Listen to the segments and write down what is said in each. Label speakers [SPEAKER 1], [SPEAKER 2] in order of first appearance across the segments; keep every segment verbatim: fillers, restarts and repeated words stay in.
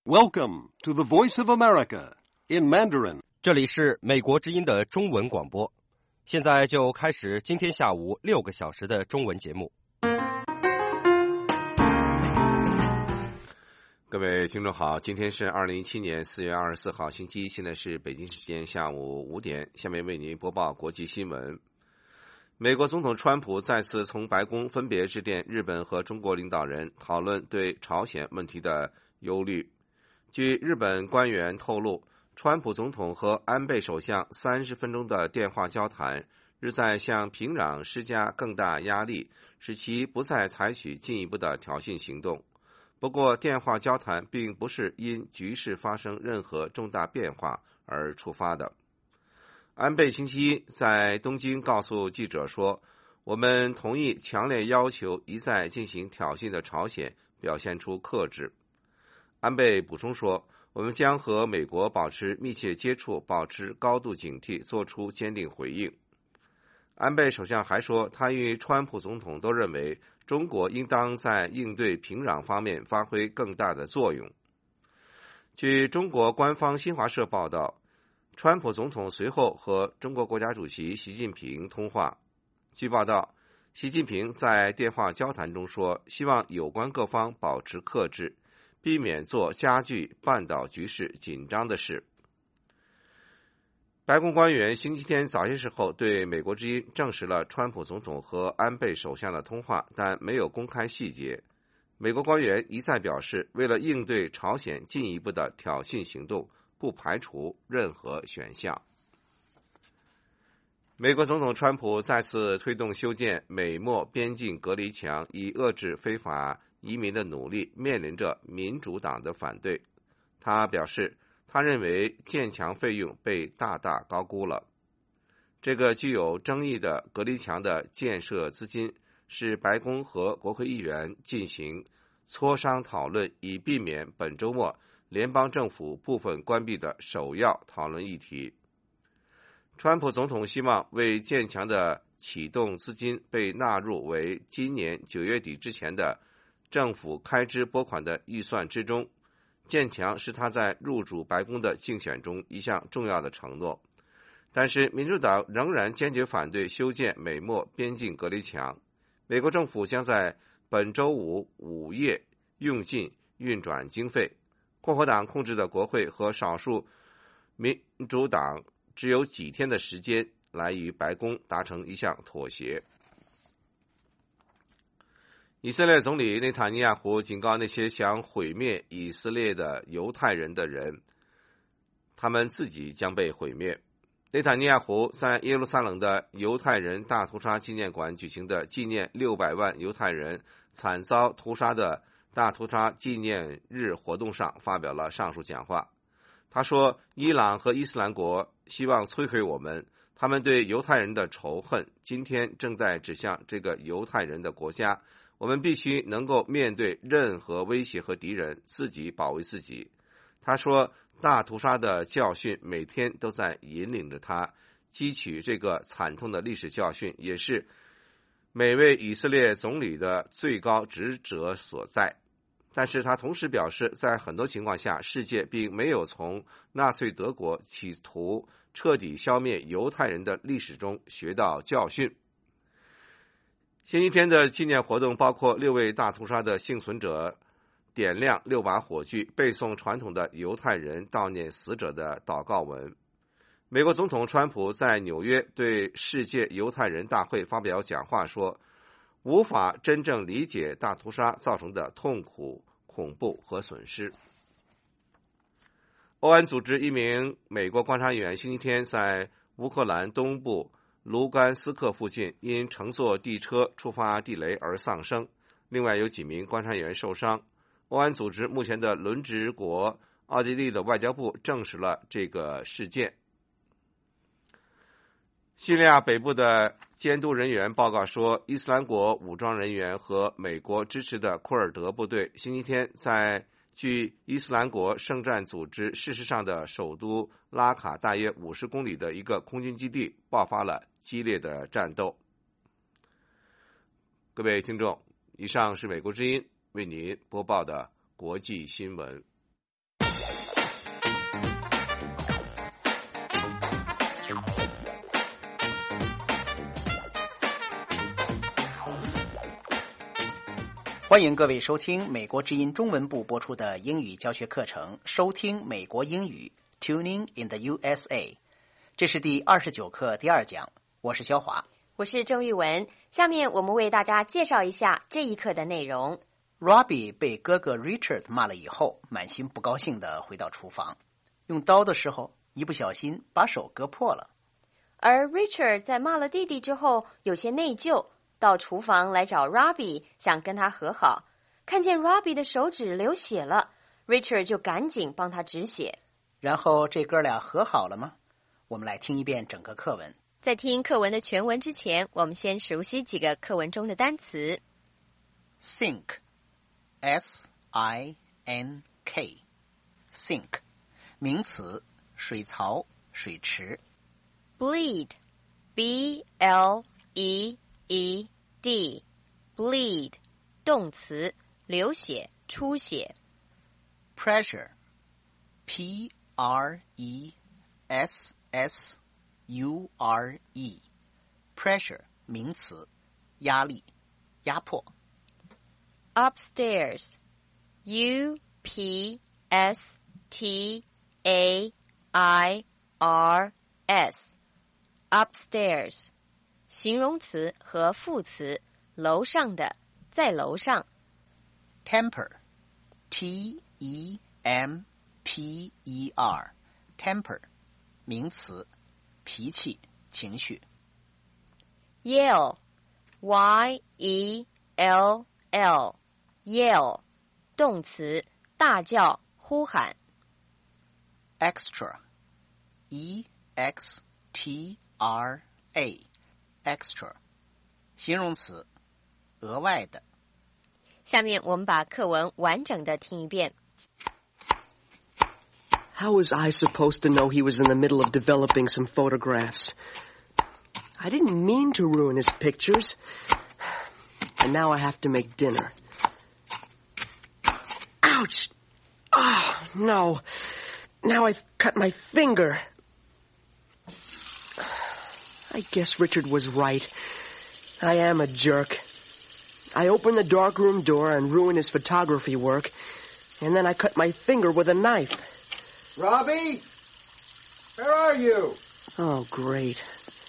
[SPEAKER 1] Welcome to the Voice of America in Mandarin.
[SPEAKER 2] 这里是美国之音的中文广播，现在就开始今天下午六个小时的中文节目。
[SPEAKER 3] 各位听众好，今天是二零一七年四月二十四号星期一，现在是北京时间下午五点，下面为您播报国际新闻。美国总统川普再次从白宫分别致电日本和中国领导人，讨论对朝鲜问题的忧虑。据日本官员透露，川普总统和安倍首相三十分钟的电话交谈，日在向平壤施加更大压力，使其不再采取进一步的挑衅行动。不过，电话交谈并不是因局势发生任何重大变化而触发的。安倍星期一在东京告诉记者说，我们同意强烈要求一再进行挑衅的朝鲜表现出克制。安倍补充说，我们将和美国保持密切接触，保持高度警惕，做出坚定回应。安倍首相还说，他与川普总统都认为中国应当在应对平壤方面发挥更大的作用。据中国官方新华社报道，川普总统随后和中国国家主席习近平通话。据报道，习近平在电话交谈中说，希望有关各方保持克制，避免做加剧半岛局势紧张的事。白宫官员星期天早些时候对美国之音证实了川普总统和安倍首相的通话，但没有公开细节。美国官员一再表示，为了应对朝鲜进一步的挑衅行动，不排除任何选项。美国总统川普再次推动修建美墨边境隔离墙，以遏制非法移民的努力面临着民主党的反对。他表示，他认为建墙费用被大大高估了。这个具有争议的隔离墙的建设资金是白宫和国会议员进行磋商讨论，以避免本周末联邦政府部分关闭的首要讨论议题。川普总统希望为建墙的启动资金被纳入为今年九月底之前的政府开支拨款的预算之中。建墙是他在入主白宫的竞选中一项重要的承诺，但是民主党仍然坚决反对修建美墨边境隔离墙。美国政府将在本周五午夜用尽运转经费。共和党控制的国会和少数民主党只有几天的时间来与白宫达成一项妥协。以色列总理内塔尼亚胡警告那些想毁灭以色列的犹太人的人，他们自己将被毁灭。内塔尼亚胡在耶路撒冷的犹太人大屠杀纪念馆举行的纪念六百万犹太人惨遭屠杀的大屠杀纪念日活动上发表了上述讲话。他说，伊朗和伊斯兰国希望摧毁我们，他们对犹太人的仇恨今天正在指向这个犹太人的国家。我们必须能够面对任何威胁和敌人，自己保卫自己。他说，大屠杀的教训每天都在引领着他汲取这个惨痛的历史教训，也是每位以色列总理的最高职责所在。但是他同时表示，在很多情况下，世界并没有从纳粹德国企图彻底消灭犹太人的历史中学到教训。星期天的纪念活动包括六位大屠杀的幸存者点亮六把火炬，背诵传统的犹太人悼念死者的祷告文。美国总统川普在纽约对世界犹太人大会发表讲话说，无法真正理解大屠杀造成的痛苦、恐怖和损失。欧安组织一名美国观察员星期天在乌克兰东部卢甘斯克附近因乘坐地车触发地雷而丧生，另外有几名观察员受伤。欧安组织目前的轮值国奥地利的外交部证实了这个事件。叙利亚北部的监督人员报告说，伊斯兰国武装人员和美国支持的库尔德部队星期天在距伊斯兰国圣战组织事实上的首都拉卡大约五十公里的一个空军基地爆发了激烈的战斗。各位听众，以上是美国之音为您播报的国际新闻。
[SPEAKER 4] 欢迎各位收听美国之音中文部播出的英语教学课程，收听美国英语 Tuning in the U S A。 这是第二十九课第二讲，我是肖华，
[SPEAKER 5] 我是郑玉文。下面我们为大家介绍一下这一课的内容。
[SPEAKER 4] Robbie 被哥哥 Richard 骂了以后，满心不高兴地回到厨房，用刀的时候一不小心把手割破了。
[SPEAKER 5] 而 Richard 在骂了弟弟之后有些内疚，到厨房来找 Robbie， 想跟他和好。看见 Robbie 的手指流血了， Richard 就赶紧帮他止血。
[SPEAKER 4] 然后这哥俩和好了吗？我们来听一遍整个课文。
[SPEAKER 5] 在听课文的全文之前，我们先熟悉几个课文中的单词。
[SPEAKER 4] Sink S I N K Sink 名词，水槽、水池。
[SPEAKER 5] Bleed B L E E D Bleed 动词，流血、出血。
[SPEAKER 4] Pressure P R E S S U R E Pressure 名词，压力、压迫。
[SPEAKER 5] Upstairs U P S T A I R S Upstairs 形容词和副词，楼上的，在楼上。
[SPEAKER 4] Temper T E M P E R Temper 名词，脾气、情绪。
[SPEAKER 5] Yell Y E L L Yell 动词，大叫、呼喊。
[SPEAKER 4] Extra E X T R A Extra 形容词，额外的。
[SPEAKER 5] 下面我们把课文完整的听一遍。
[SPEAKER 6] How was I supposed to know he was in the middle of developing some photographs? I didn't mean to ruin his pictures. And now I have to make dinner. Ouch! Oh, no. Now I've cut my finger. I guess Richard was right. I am a jerk. I opened the darkroom door and ruined his photography work, and then I cut my finger with a knife.
[SPEAKER 7] Robbie? Where are you?
[SPEAKER 6] Oh, great.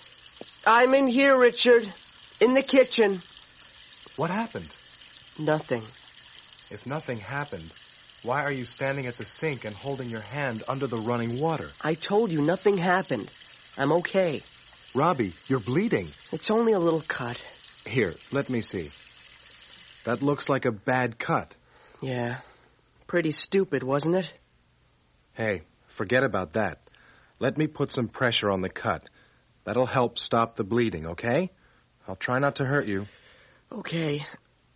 [SPEAKER 6] I'm in here, Richard. In the kitchen.
[SPEAKER 7] What happened?
[SPEAKER 6] Nothing.
[SPEAKER 7] If nothing happened, why are you standing at the sink and holding your hand under the running water?
[SPEAKER 6] I told you nothing happened. I'm okay.
[SPEAKER 7] Robbie, you're bleeding.
[SPEAKER 6] It's only a little cut.
[SPEAKER 7] Here, let me see. That looks like a bad cut.
[SPEAKER 6] Yeah. Pretty stupid, wasn't it?
[SPEAKER 7] Hey, forget about that. Let me put some pressure on the cut. That'll help stop the bleeding, okay? I'll try not to hurt you.
[SPEAKER 6] Okay.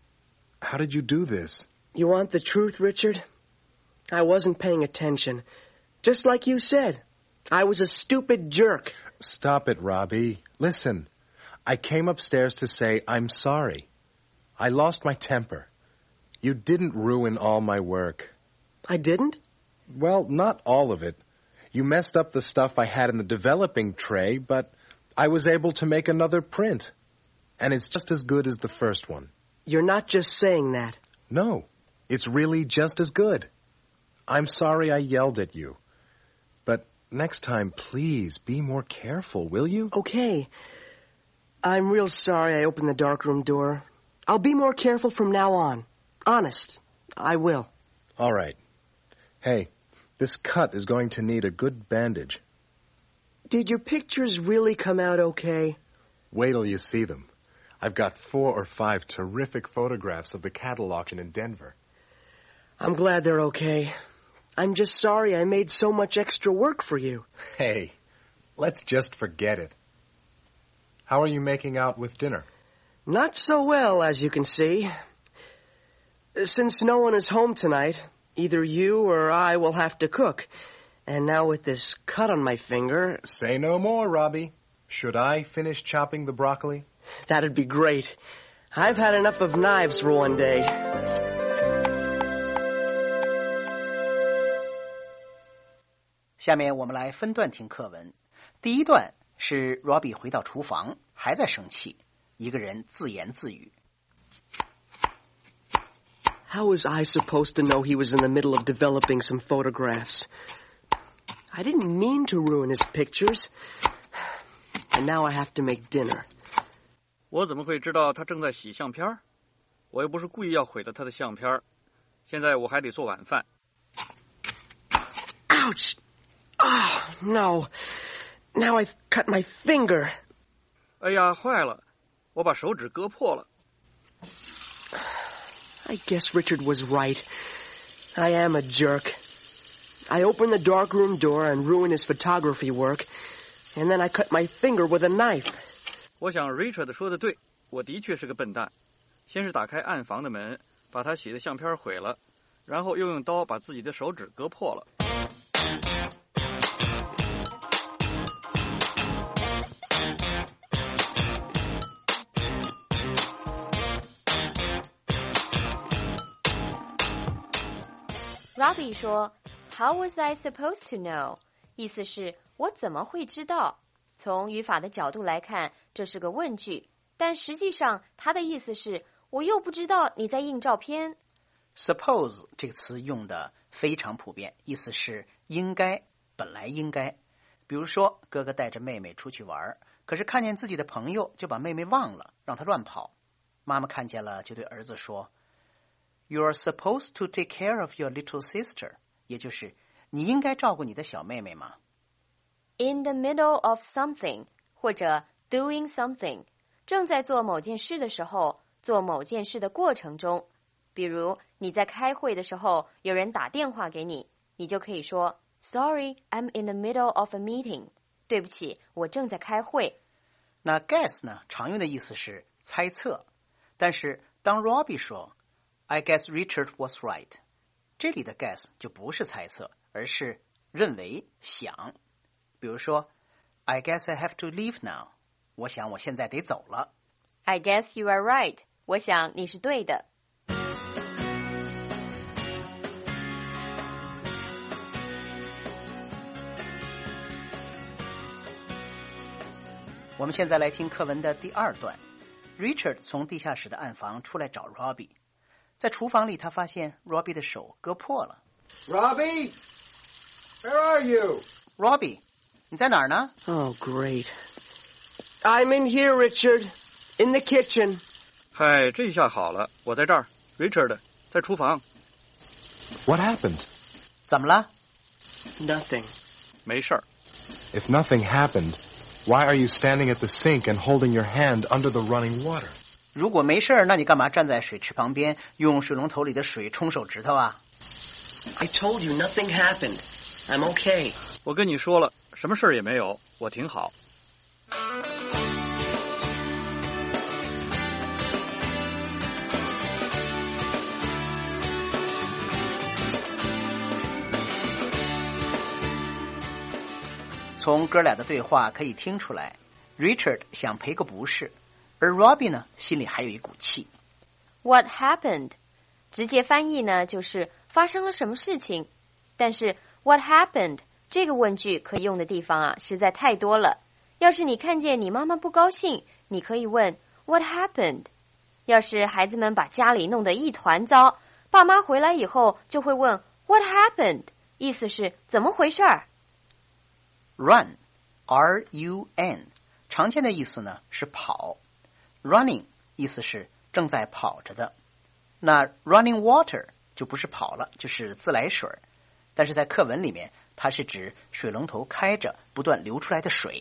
[SPEAKER 7] How did you do this?
[SPEAKER 6] You want the truth, Richard? I wasn't paying attention. Just like you said. I was a stupid jerk.
[SPEAKER 7] Stop it, Robbie. Listen. I came upstairs to say I'm sorry. I lost my temper. You didn't ruin all my work.
[SPEAKER 6] I didn't?
[SPEAKER 7] Well, not all of it. You messed up the stuff I had in the developing tray, but I was able to make another print. And it's just as good as the first one.
[SPEAKER 6] You're not just saying that.
[SPEAKER 7] No, it's really just as good. I'm sorry I yelled at you. But next time, please be more careful, will you?
[SPEAKER 6] Okay. I'm real sorry I opened the darkroom door. I'll be more careful from now on. Honest, I will.
[SPEAKER 7] All right. Hey, this cut is going to need a good bandage.
[SPEAKER 6] Did your pictures really come out okay?
[SPEAKER 7] Wait till you see them. I've got four or five terrific photographs of the cattle auction in Denver.
[SPEAKER 6] I'm glad they're okay. I'm just sorry I made so much extra work for you.
[SPEAKER 7] Hey, let's just forget it. How are you making out with dinner?
[SPEAKER 6] Not so well, as you can see. Since no one is home tonight, either you or I will have to cook. And now with this cut on my finger...
[SPEAKER 7] Say no more, Robbie. Should I finish chopping the broccoli?
[SPEAKER 6] That'd be great. I've had enough of knives for one day.
[SPEAKER 4] 下面我们来分段听课文。第一段是 Robbie 回到厨房，还在生气，一个人自言自语。
[SPEAKER 6] How was I supposed to know he was in the middle of developing some photographs? I didn't mean to ruin his pictures. And now I have to make dinner.
[SPEAKER 8] 我怎么会知道他正在洗相片？我又不是故意要毁了他的相片。现在我还得做晚饭。
[SPEAKER 6] Ouch! Oh, no. Now I've cut my finger.
[SPEAKER 8] 哎呀，坏了！我把手指割破了。
[SPEAKER 6] I guess Richard was right. I am a jerk. I opened the darkroom door and ruined his photography work, and then I cut my finger with a knife.
[SPEAKER 8] 我想 Richard 说的对，我的确是个笨蛋。先是打开暗房的门，把他洗的相片毁了，然后又用刀把自己的手指割破了。
[SPEAKER 5] Robbie 说 How was I supposed to know? 意思是我怎么会知道？从语法的角度来看，这是个问句，但实际上它的意思是我又不知道你在印照片。
[SPEAKER 4] Suppose 这个词用的非常普遍，意思是应该，本来应该。比如说哥哥带着妹妹出去玩，可是看见自己的朋友就把妹妹忘了，让她乱跑。妈妈看见了就对儿子说You're supposed to take care of your little sister, 也就是你应该照顾你的小妹妹嘛。
[SPEAKER 5] In the middle of something 或者 doing something 正在做某件事的时候，做某件事的过程中，比如你在开会的时候有人打电话给你，你就可以说 Sorry, I'm in the middle of a meeting. 对不起，我正在开会。
[SPEAKER 4] 那 guess 呢，常用的意思是猜测，但是当 Robbie 说I guess Richard was right. 这里的 guess 就不是猜测，而是认为、想。比如说 I guess I have to leave now. 我想我现在得走了。
[SPEAKER 5] I guess you are right. 我想你是对的。
[SPEAKER 4] 我们现在来听课文的第二段。Richard 从地下室的暗房出来找 Robbie。在厨房里，他发现 Robbie 的手割破了。
[SPEAKER 7] Robbie? Where are you?
[SPEAKER 4] Robbie, 你在哪儿呢？
[SPEAKER 6] Oh, great. I'm in here, Richard. In the kitchen.
[SPEAKER 8] 嗨，这下好了，我在这儿。Richard 在厨房。
[SPEAKER 7] What happened?
[SPEAKER 4] 怎么了？
[SPEAKER 6] Nothing.
[SPEAKER 8] 没事儿。
[SPEAKER 7] If nothing happened, why are you standing at the sink and holding your hand under the running water?
[SPEAKER 4] 如果没事儿，那你干嘛站在水池旁边，用水龙头里的水冲手指头啊？
[SPEAKER 6] I told you nothing happened. I'm okay.
[SPEAKER 8] 我跟你说了，什么事儿也没有，我挺好。
[SPEAKER 4] 从哥俩的对话可以听出来 ，Richard 想赔个不是。而 Robbie 呢，心里还有一股气。
[SPEAKER 5] What happened? 直接翻译呢，就是发生了什么事情。但是 What happened? 这个问句可以用的地方啊，实在太多了。要是你看见你妈妈不高兴，你可以问 What happened? 要是孩子们把家里弄得一团糟，爸妈回来以后就会问 What happened? 意思是怎么回事儿。
[SPEAKER 4] Run, R U N, 常见的意思呢是跑。Running 意思是正在跑着的，那 running water 就不是跑了，就是自来水。但是在课文里面，它是指水龙头开着不断流出来的水。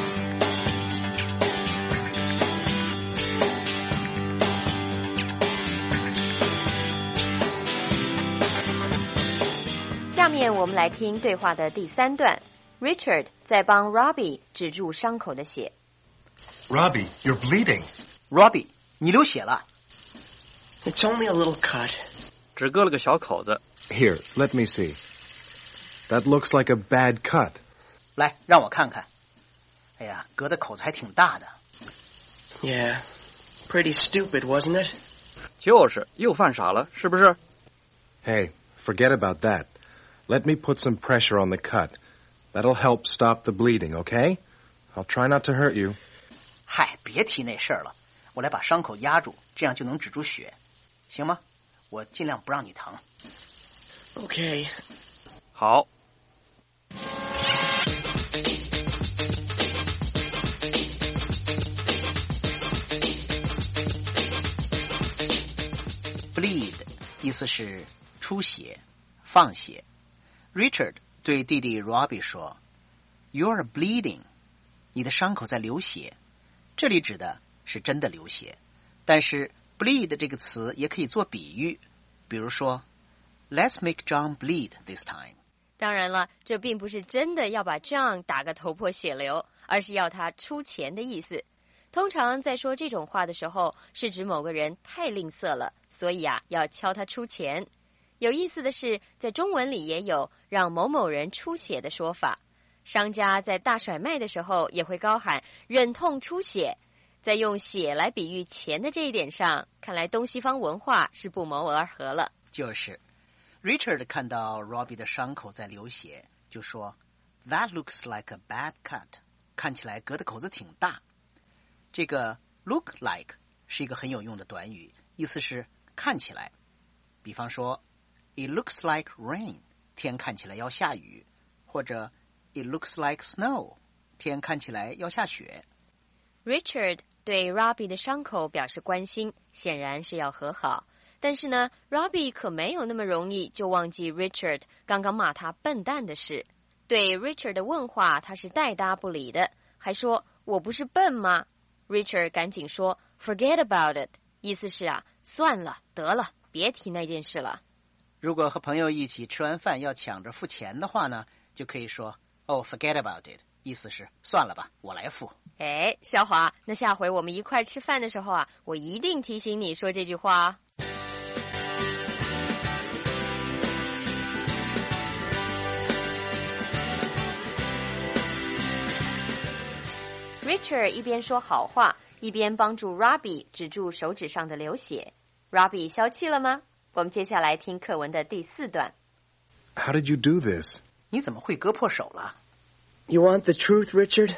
[SPEAKER 5] 下面我们来听对话的第三段 ，Richard 在帮 Robbie 止住伤口的血。
[SPEAKER 7] Robbie, you're bleeding.
[SPEAKER 4] Robbie, 你流血了。
[SPEAKER 6] It's only a little cut.
[SPEAKER 8] 只割了个小口子。
[SPEAKER 7] Here, let me see. That looks like a bad cut.
[SPEAKER 4] 来，让我看看。哎呀，割的口子还挺大的。
[SPEAKER 6] Yeah. Pretty stupid, wasn't it?
[SPEAKER 8] 就是又犯傻了，是不是？
[SPEAKER 7] Hey, forget about that. Let me put some pressure on the cut. That'll help stop the bleeding, okay? I'll try not to hurt you.
[SPEAKER 4] 嗨，别提那事儿了。我来把伤口压住，这样就能止住血，行吗？ 我尽量不让你疼。
[SPEAKER 6] Okay.
[SPEAKER 8] 好。
[SPEAKER 4] Bleed 意思是出血、放血。Richard 对弟弟 Robbie 说 You're bleeding， 你的伤口在流血。这里指的是真的流血，但是 bleed 这个词也可以做比喻，比如说 Let's make John bleed this time。
[SPEAKER 5] 当然了，这并不是真的要把 John 打个头破血流，而是要他出钱的意思。通常在说这种话的时候，是指某个人太吝啬了，所以啊，要敲他出钱。有意思的是，在中文里也有让某某人出血的说法。商家在大甩卖的时候也会高喊忍痛出血。在用血来比喻钱的这一点上，看来东西方文化是不谋而合了。
[SPEAKER 4] 就是 Richard 看到 Robbie 的伤口在流血，就说 That looks like a bad cut， 看起来割的口子挺大。这个 look like 是一个很有用的短语，意思是看起来。比方说 It looks like rain， 天看起来要下雨，或者 It looks like snow， 天看起来要下雪。
[SPEAKER 5] Richard 对 Robbie 的伤口表示关心，显然是要和好。但是呢 Robbie 可没有那么容易就忘记 Richard 刚刚骂他笨蛋的事。对 Richard 的问话他是带搭不理的，还说我不是笨吗？ Richard 赶紧说 Forget about it， 意思是啊，算了得了，别提那件事了。
[SPEAKER 4] 如果和朋友一起吃完饭要抢着付钱的话呢，就可以说 Oh, forget about it， 意思是算了吧，我来付。
[SPEAKER 5] 哎，小华，那下回我们一块吃饭的时候啊，我一定提醒你说这句话啊。Richard 一边说好话，一边帮助 Robbie 止住手指上的流血。Robbie 消气了吗？我们接下来听课文的第四段。
[SPEAKER 7] How did you do this?
[SPEAKER 4] 你怎么会割破手了？
[SPEAKER 6] You want the truth, Richard?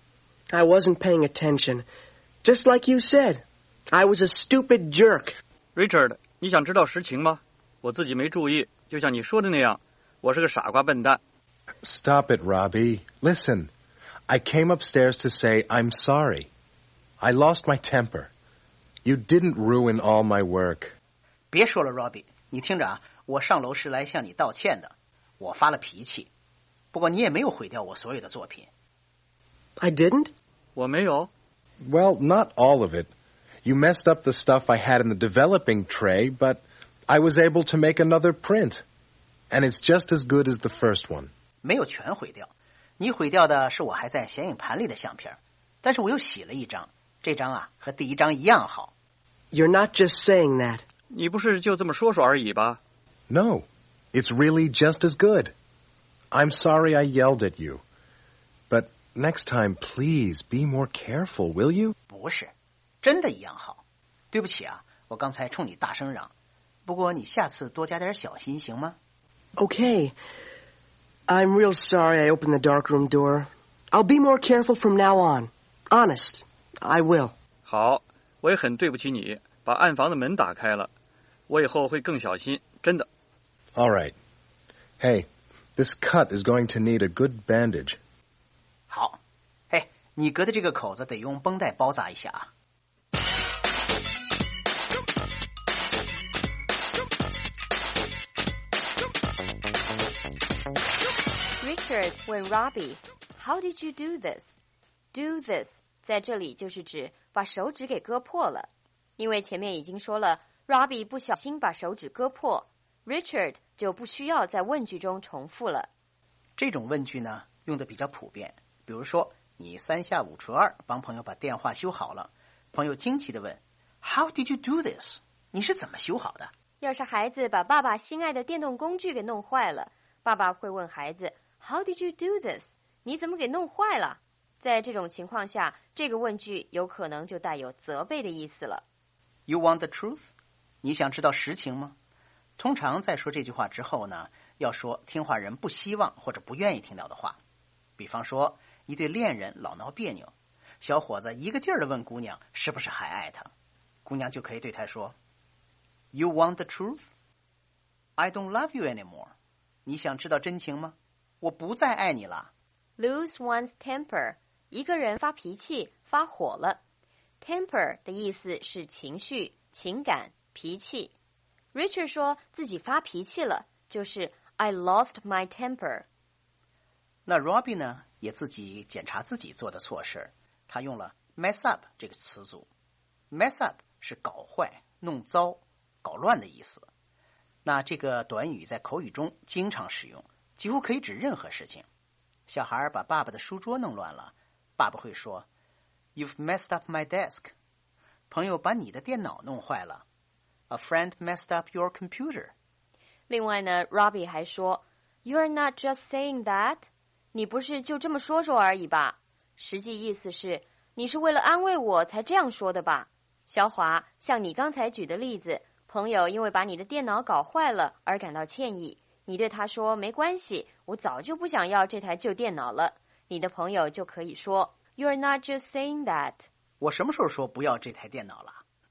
[SPEAKER 6] I wasn't paying attention. Just like you said, I was a stupid jerk.
[SPEAKER 8] Richard, 你想知道实情吗？我自己没注意，就像你说的那样，我是个傻瓜笨蛋。
[SPEAKER 7] Stop it, Robbie. Listen, I came upstairs to say I'm sorry. I lost my temper. You didn't ruin all my work.
[SPEAKER 4] 别说了 Robbie， 你听着啊，我上楼是来向你道歉的，我发了脾气。不过你也没有毁掉我所有的作品。
[SPEAKER 6] I didn't?
[SPEAKER 8] 我没有。
[SPEAKER 7] Well, not all of it. You messed up the stuff I had in the developing tray, but I was able to make another print. And it's just as good as the first one.
[SPEAKER 4] 没有全毁掉，你毁掉的是我还在显影盘里的相片，但是我又洗了一张，这张啊和第一张一样好。
[SPEAKER 6] You're not just saying that.
[SPEAKER 8] 你不是就这么说说而已吧？
[SPEAKER 7] No, it's really just as good. I'm sorry I yelled at you. But next time, please be more careful, will you?
[SPEAKER 4] 不是，真的一样好。对不起啊，我刚才冲你大声嚷。不过你下次多加点小心行吗？
[SPEAKER 6] Okay. I'm real sorry I opened the darkroom door. I'll be more careful from now on. Honest, I will.
[SPEAKER 8] 好，我也很对不起你，把暗房的门打开了。我以后会更小心，真的。
[SPEAKER 7] All right. Hey, this cut is going to need a good bandage.
[SPEAKER 4] 好，嘿，你割的这个口子得用绷带包扎一下啊。
[SPEAKER 5] Richard 问 Robbie, How did you do this? Do this 在这里就是指把手指给割破了。因为前面已经说了 Robbie 不小心把手指割破， Richard 就不需要在问句中重复了。
[SPEAKER 4] 这种问句呢用的比较普遍，比如说你三下五除二帮朋友把电话修好了，朋友惊奇地问 How did you do this? 你是怎么修好的？
[SPEAKER 5] 要是孩子把爸爸心爱的电动工具给弄坏了，爸爸会问孩子 How did you do this? 你怎么给弄坏了？在这种情况下，这个问句有可能就带有责备的意思了。
[SPEAKER 4] You want the truth? 你想知道实情吗？通常在说这句话之后呢，要说听话人不希望或者不愿意听到的话。比方说一对恋人老闹别扭，小伙子一个劲儿地问姑娘是不是还爱他，姑娘就可以对他说 You want the truth? I don't love you anymore. 你想知道真情吗？我不再爱你了。
[SPEAKER 5] Lose one's temper. 一个人发脾气，发火了。Temper 的意思是情绪、情感、脾气。Richard 说自己发脾气了，就是 I lost my temper。
[SPEAKER 4] 那 Robbie 呢，也自己检查自己做的错事，他用了 mess up 这个词组。mess up 是搞坏、弄糟、搞乱的意思。那这个短语在口语中经常使用，几乎可以指任何事情。小孩把爸爸的书桌弄乱了，爸爸会说 You've messed up my desk。 朋友把你的电脑弄坏了， A friend messed up your computer。
[SPEAKER 5] 另外呢 Robbie 还说 You're not just saying that。 你不是就这么说说而已吧？实际意思是你是为了安慰我才这样说的吧？小华，像你刚才举的例子，朋友因为把你的电脑搞坏了而感到歉意，你对他说没关系，我早就不想要这台旧电脑了。你的朋友就可以说 You're not just saying that。
[SPEAKER 4] 我什么时候说不要这台电脑了？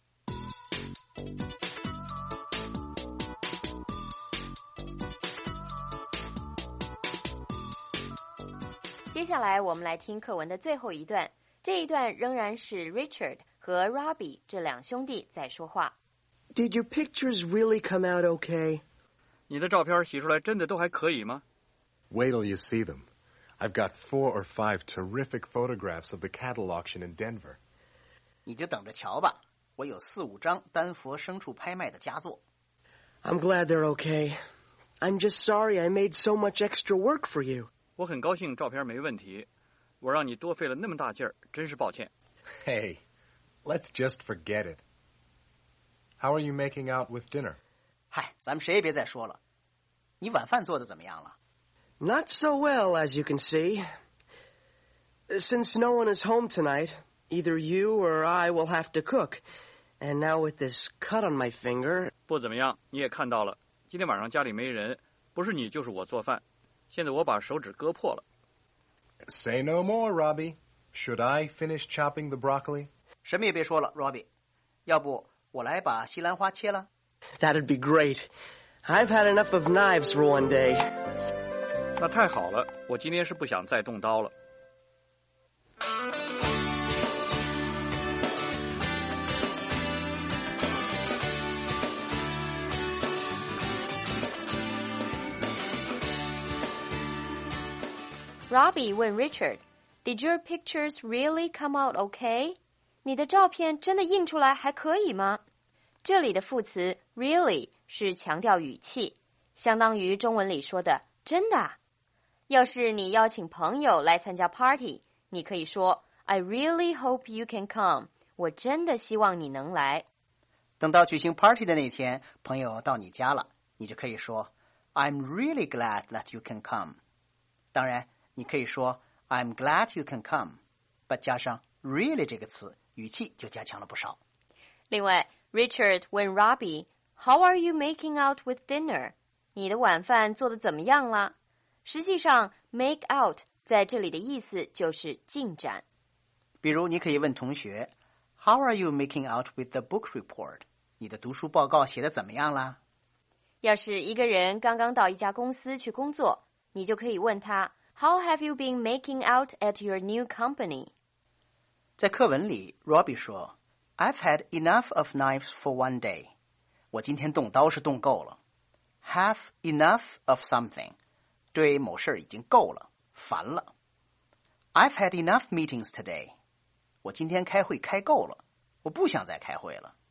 [SPEAKER 5] 接下来我们来听课文的最后一段，这一段仍然是 Richard 和 Robbie 这两兄弟在说话。
[SPEAKER 6] Did your pictures really come out okay?
[SPEAKER 8] 你的照片洗出来真的都还可以吗？
[SPEAKER 7] Wait till you see them. I've got four or five terrific photographs of the cattle auction in Denver.
[SPEAKER 4] 你就等着瞧吧，我有四五张丹佛牲畜拍卖的佳作。
[SPEAKER 6] I'm glad they're okay. I'm just sorry I made so much extra work for you.
[SPEAKER 8] 我很高兴照片没问题，我让你多费了那么大劲儿，真是抱歉。
[SPEAKER 7] Hey, let's just forget it. How are you making out with dinner?
[SPEAKER 4] 嗨，咱们谁也别再说了。你晚饭做的怎么样了？
[SPEAKER 6] Not so well, as you can see. Since no one is home tonight, either you or I will have to cook. And now with this cut on my finger...
[SPEAKER 8] 不怎么样，你也看到了，今天晚上家里没人，不是你就是我做饭。现在我把手指割破了。
[SPEAKER 7] Say no more, Robbie. Should I finish chopping the broccoli?
[SPEAKER 4] 什么也别说了 Robbie， 要不我来把西兰花切了？
[SPEAKER 6] That'd be great. I've had enough of knives for one day.
[SPEAKER 8] 那太好了，我今天是不想再动刀了。
[SPEAKER 5] Robbie 问 Richard Did your pictures really come out okay? 你的照片真的印出来还可以吗？这里的副词 really 是强调语气，相当于中文里说的真的啊。要是你邀请朋友来参加 party， 你可以说 I really hope you can come. 我真的希望你能来。
[SPEAKER 4] 等到举行 party 的那天，朋友到你家了，你就可以说 I'm really glad that you can come. 当然你可以说 I'm glad you can come, but 加上 really 这个词，语气就加强了不少。
[SPEAKER 5] 另外 Richard 问 Robbie How are you making out with dinner? 你的晚饭做得怎么样了？实际上 make out 在这里的意思就是进展。
[SPEAKER 4] 比如你可以问同学 How are you making out with the book report? 你的读书报告写得怎么样啦？
[SPEAKER 5] 要是一个人刚刚到一家公司去工作，你就可以问他How have you been making out at your new company?
[SPEAKER 4] 在课文里 Robbie 说 I've had enough of knives for one day. 我今天动刀是动够了。 Have enough of something 对某事已经够了，烦了。 I've had enough meetings today. 我今天开会开够了，我不想再开会了。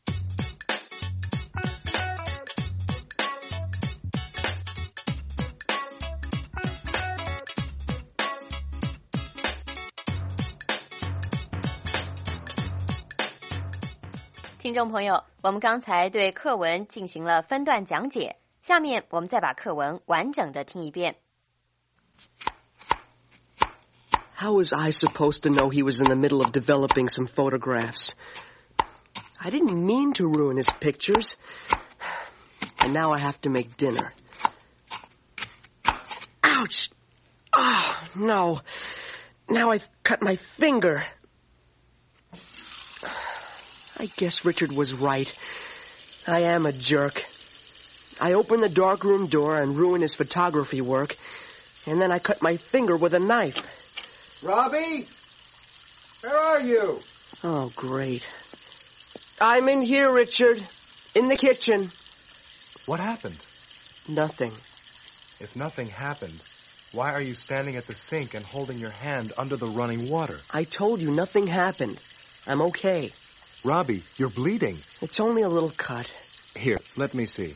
[SPEAKER 5] 听众朋友，我们刚才对课文进行了分段讲解，下面我们再把课文完整的听一遍。
[SPEAKER 6] How was I supposed to know he was in the middle of developing some photographs? I didn't mean to ruin his pictures. And now I have to make dinner. Ouch! Oh, no. Now I've cut my finger. I guess Richard was right. I am a jerk. I opened the darkroom door and ruined his photography work, and then I cut my finger with a knife.
[SPEAKER 7] Robbie? Where are you?
[SPEAKER 6] Oh, great. I'm in here, Richard. In the kitchen.
[SPEAKER 7] What happened?
[SPEAKER 6] Nothing.
[SPEAKER 7] If nothing happened, why are you standing at the sink and holding your hand under the running water?
[SPEAKER 6] I told you nothing happened. I'm okay.
[SPEAKER 7] Robbie, you're bleeding.
[SPEAKER 6] It's only a little cut.
[SPEAKER 7] Here, let me see.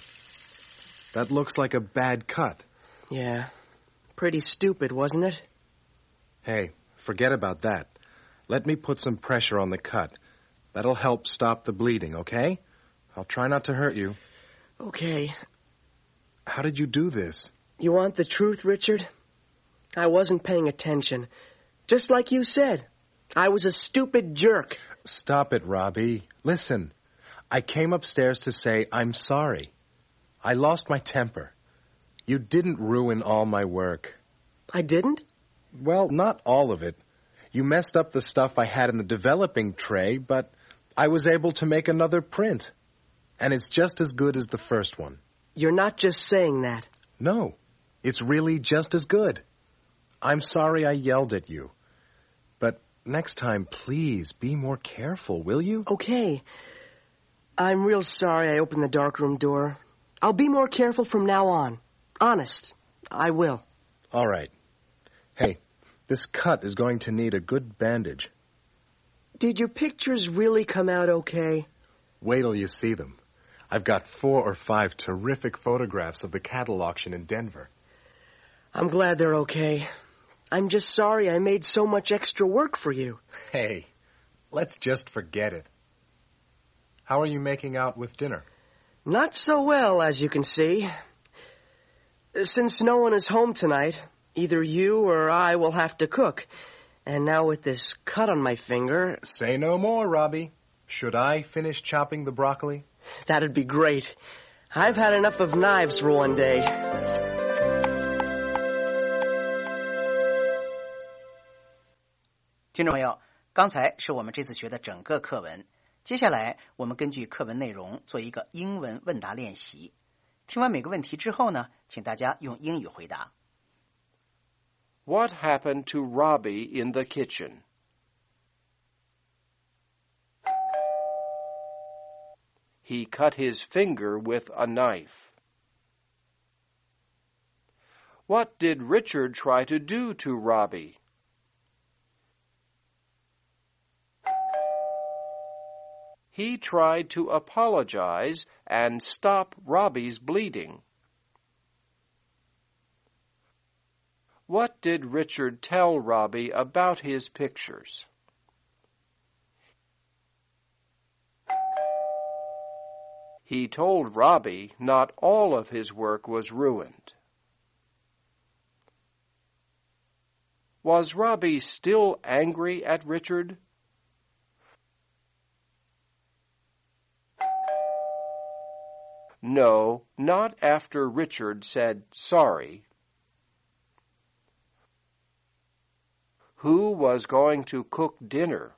[SPEAKER 7] That looks like a bad cut.
[SPEAKER 6] Yeah. Pretty stupid, wasn't it?
[SPEAKER 7] Hey, forget about that. Let me put some pressure on the cut. That'll help stop the bleeding, okay? I'll try not to hurt you.
[SPEAKER 6] Okay.
[SPEAKER 7] How did you do this?
[SPEAKER 6] You want the truth, Richard? I wasn't paying attention. Just like you said. I was a stupid jerk.
[SPEAKER 7] Stop it, Robbie. Listen. I came upstairs to say I'm sorry. I lost my temper. You didn't ruin all my work.
[SPEAKER 6] I didn't?
[SPEAKER 7] Well, not all of it. You messed up the stuff I had in the developing tray, but I was able to make another print. And it's just as good as the first one.
[SPEAKER 6] You're not just saying that.
[SPEAKER 7] No, it's really just as good. I'm sorry I yelled at you. But next time, please be more careful, will you?
[SPEAKER 6] Okay. I'm real sorry I opened the darkroom door. I'll be more careful from now on. Honest, I will.
[SPEAKER 7] All right. Hey, this cut is going to need a good bandage.
[SPEAKER 6] Did your pictures really come out okay?
[SPEAKER 7] Wait till you see them. I've got four or five terrific photographs of the cattle auction in Denver.
[SPEAKER 6] I'm glad they're okay. I'm just sorry I made so much extra work for you.
[SPEAKER 7] Hey, let's just forget it. How are you making out with dinner?
[SPEAKER 6] Not so well, as you can see. Since no one is home tonight, either you or I will have to cook. And now with this cut on my finger...
[SPEAKER 7] Say no more, Robbie. Should I finish chopping the broccoli?
[SPEAKER 6] That'd be great. I've had enough of knives for one day.
[SPEAKER 4] 听众朋友，刚才是我们这次学的整个课文。接下来我们根据课文内容做一个英文问答练习。听完每个问题之后呢，请大家用英语回答。
[SPEAKER 1] What happened to Robbie in the kitchen? He cut his finger with a knife. What did Richard try to do to Robbie? He tried to apologize and stop Robbie's bleeding. What did Richard tell Robbie about his pictures? He told Robbie not all of his work was ruined. Was Robbie still angry at Richard? No, not after Richard said sorry. Who was going to cook dinner?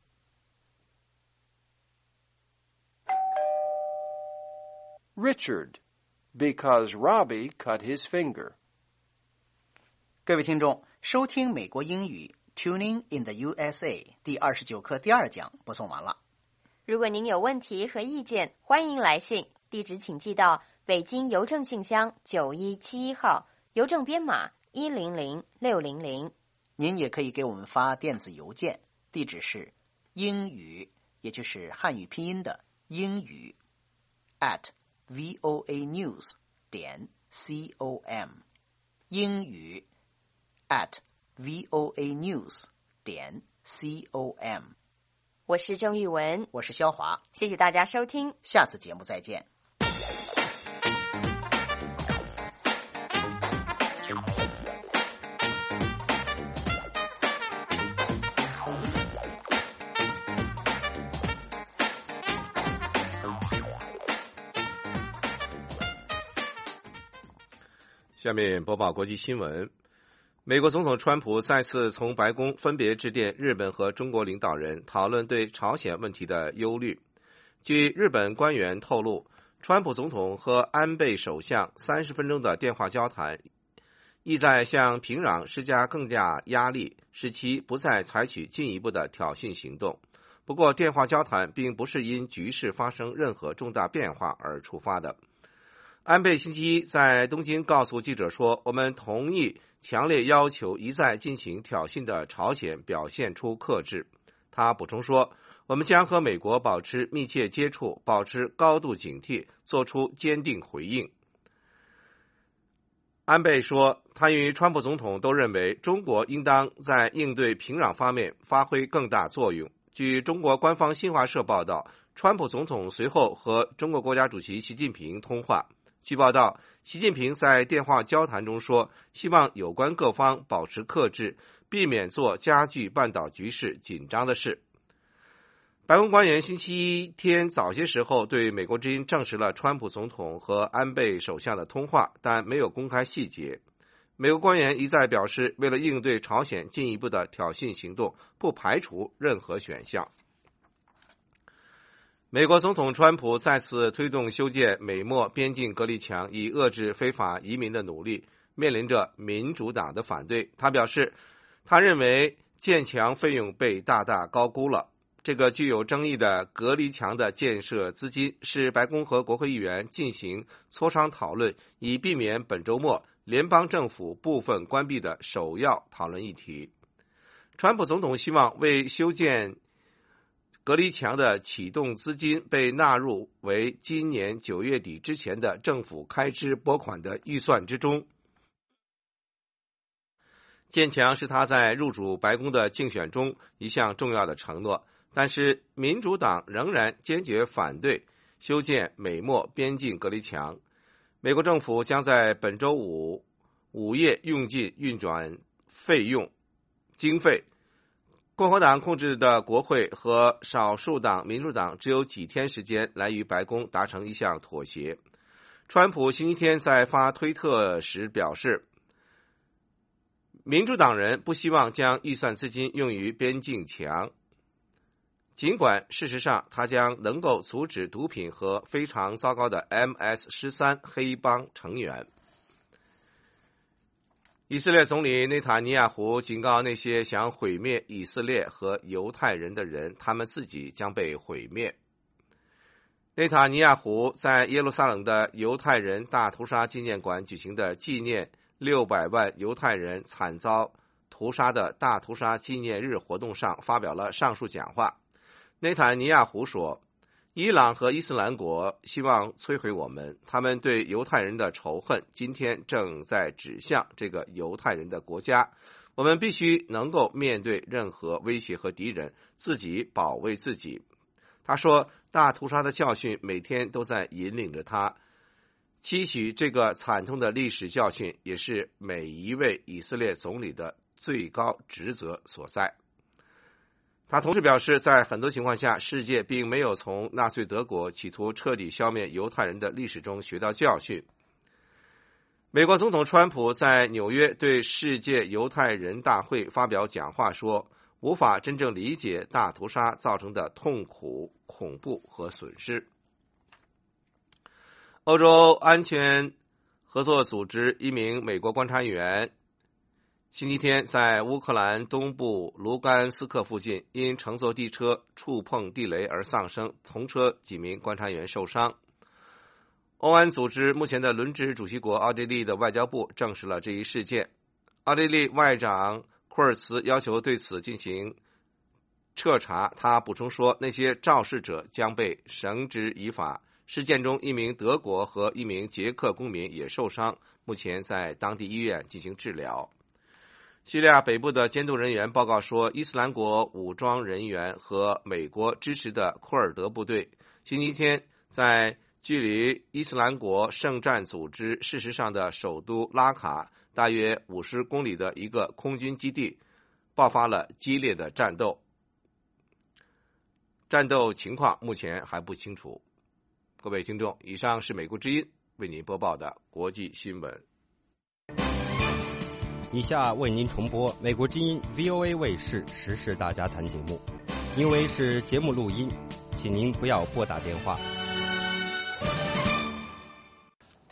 [SPEAKER 1] Richard, because Robbie cut his finger.
[SPEAKER 4] 各位听众，收听美国英语 Tuning in the U S A 第二十九课第二讲播送完了。
[SPEAKER 5] 如果您有问题和意见，欢迎来信，地址请寄到北京邮政信箱九一七一号，邮政编码一零零六零零。
[SPEAKER 4] 您也可以给我们发电子邮件，地址是英语，也就是汉语拼音的英语 at voanews 点 com， 英语 at voanews 点 com。
[SPEAKER 5] 我是郑玉文，
[SPEAKER 4] 我是肖华，
[SPEAKER 5] 谢谢大家收听，
[SPEAKER 4] 下次节目再见。
[SPEAKER 3] 下面播报国际新闻。美国总统川普再次从白宫分别致电日本和中国领导人，讨论对朝鲜问题的忧虑。据日本官员透露， 川普总统和安倍首相三十分钟的电话交谈，意在向平壤施加更加压力，使其不再采取进一步的挑衅行动。不过，电话交谈并不是因局势发生任何重大变化而触发的。安倍星期一在东京告诉记者说，我们同意强烈要求一再进行挑衅的朝鲜表现出克制。他补充说，我们将和美国保持密切接触，保持高度警惕，做出坚定回应。安倍说，他与川普总统都认为中国应当在应对平壤方面发挥更大作用。据中国官方新华社报道，川普总统随后和中国国家主席习近平通话。据报道，习近平在电话交谈中说，希望有关各方保持克制，避免做加剧半岛局势紧张的事。白宫官员星期一天早些时候对美国之音证实了川普总统和安倍首相的通话，但没有公开细节。美国官员一再表示，为了应对朝鲜进一步的挑衅行动，不排除任何选项。美国总统川普再次推动修建美墨边境隔离墙，以遏制非法移民的努力面临着民主党的反对。他表示，他认为建墙费用被大大高估了。这个具有争议的隔离墙的建设资金是白宫和国会议员进行磋商讨论，以避免本周末联邦政府部分关闭的首要讨论议题。川普总统希望为修建隔离墙的启动资金被纳入为今年九月底之前的政府开支拨款的预算之中。建墙是他在入主白宫的竞选中一项重要的承诺，但是民主党仍然坚决反对修建美墨边境隔离墙。美国政府将在本周五午夜用尽运转费用经费。共和党控制的国会和少数党民主党只有几天时间来与白宫达成一项妥协。川普星期天在发推特时表示，民主党人不希望将预算资金用于边境墙，尽管事实上他将能够阻止毒品和非常糟糕的 M S 十三 黑帮成员。以色列总理内塔尼亚胡警告那些想毁灭以色列和犹太人的人，他们自己将被毁灭。内塔尼亚胡在耶路撒冷的犹太人大屠杀纪念馆举行的纪念六百万犹太人惨遭屠杀的大屠杀纪念日活动上发表了上述讲话。内塔尼亚胡说，伊朗和伊斯兰国希望摧毁我们，他们对犹太人的仇恨今天正在指向这个犹太人的国家。我们必须能够面对任何威胁和敌人，自己保卫自己。他说，大屠杀的教训每天都在引领着他，期许这个惨痛的历史教训也是每一位以色列总理的最高职责所在。他同时表示，在很多情况下，世界并没有从纳粹德国企图彻底消灭犹太人的历史中学到教训。美国总统川普在纽约对世界犹太人大会发表讲话说，无法真正理解大屠杀造成的痛苦、恐怖和损失。欧洲安全合作组织一名美国观察员星期天在乌克兰东部卢甘斯克附近因乘坐地车触碰地雷而丧生，同车几名观察员受伤。欧安组织目前的轮值主席国奥地利的外交部证实了这一事件。奥地利外长库尔茨要求对此进行彻查，他补充说，那些肇事者将被绳之以法。事件中一名德国和一名捷克公民也受伤，目前在当地医院进行治疗。叙利亚北部的监督人员报告说，伊斯兰国武装人员和美国支持的库尔德部队星期天在距离伊斯兰国圣战组织事实上的首都拉卡大约五十公里的一个空军基地爆发了激烈的战斗，战斗情况目前还不清楚。各位听众，以上是美国之音为您播报的国际新闻。
[SPEAKER 2] 以下为您重播美国之音 V O A 卫视时事大家谈节目，因为是节目录音，请您不要拨打电话。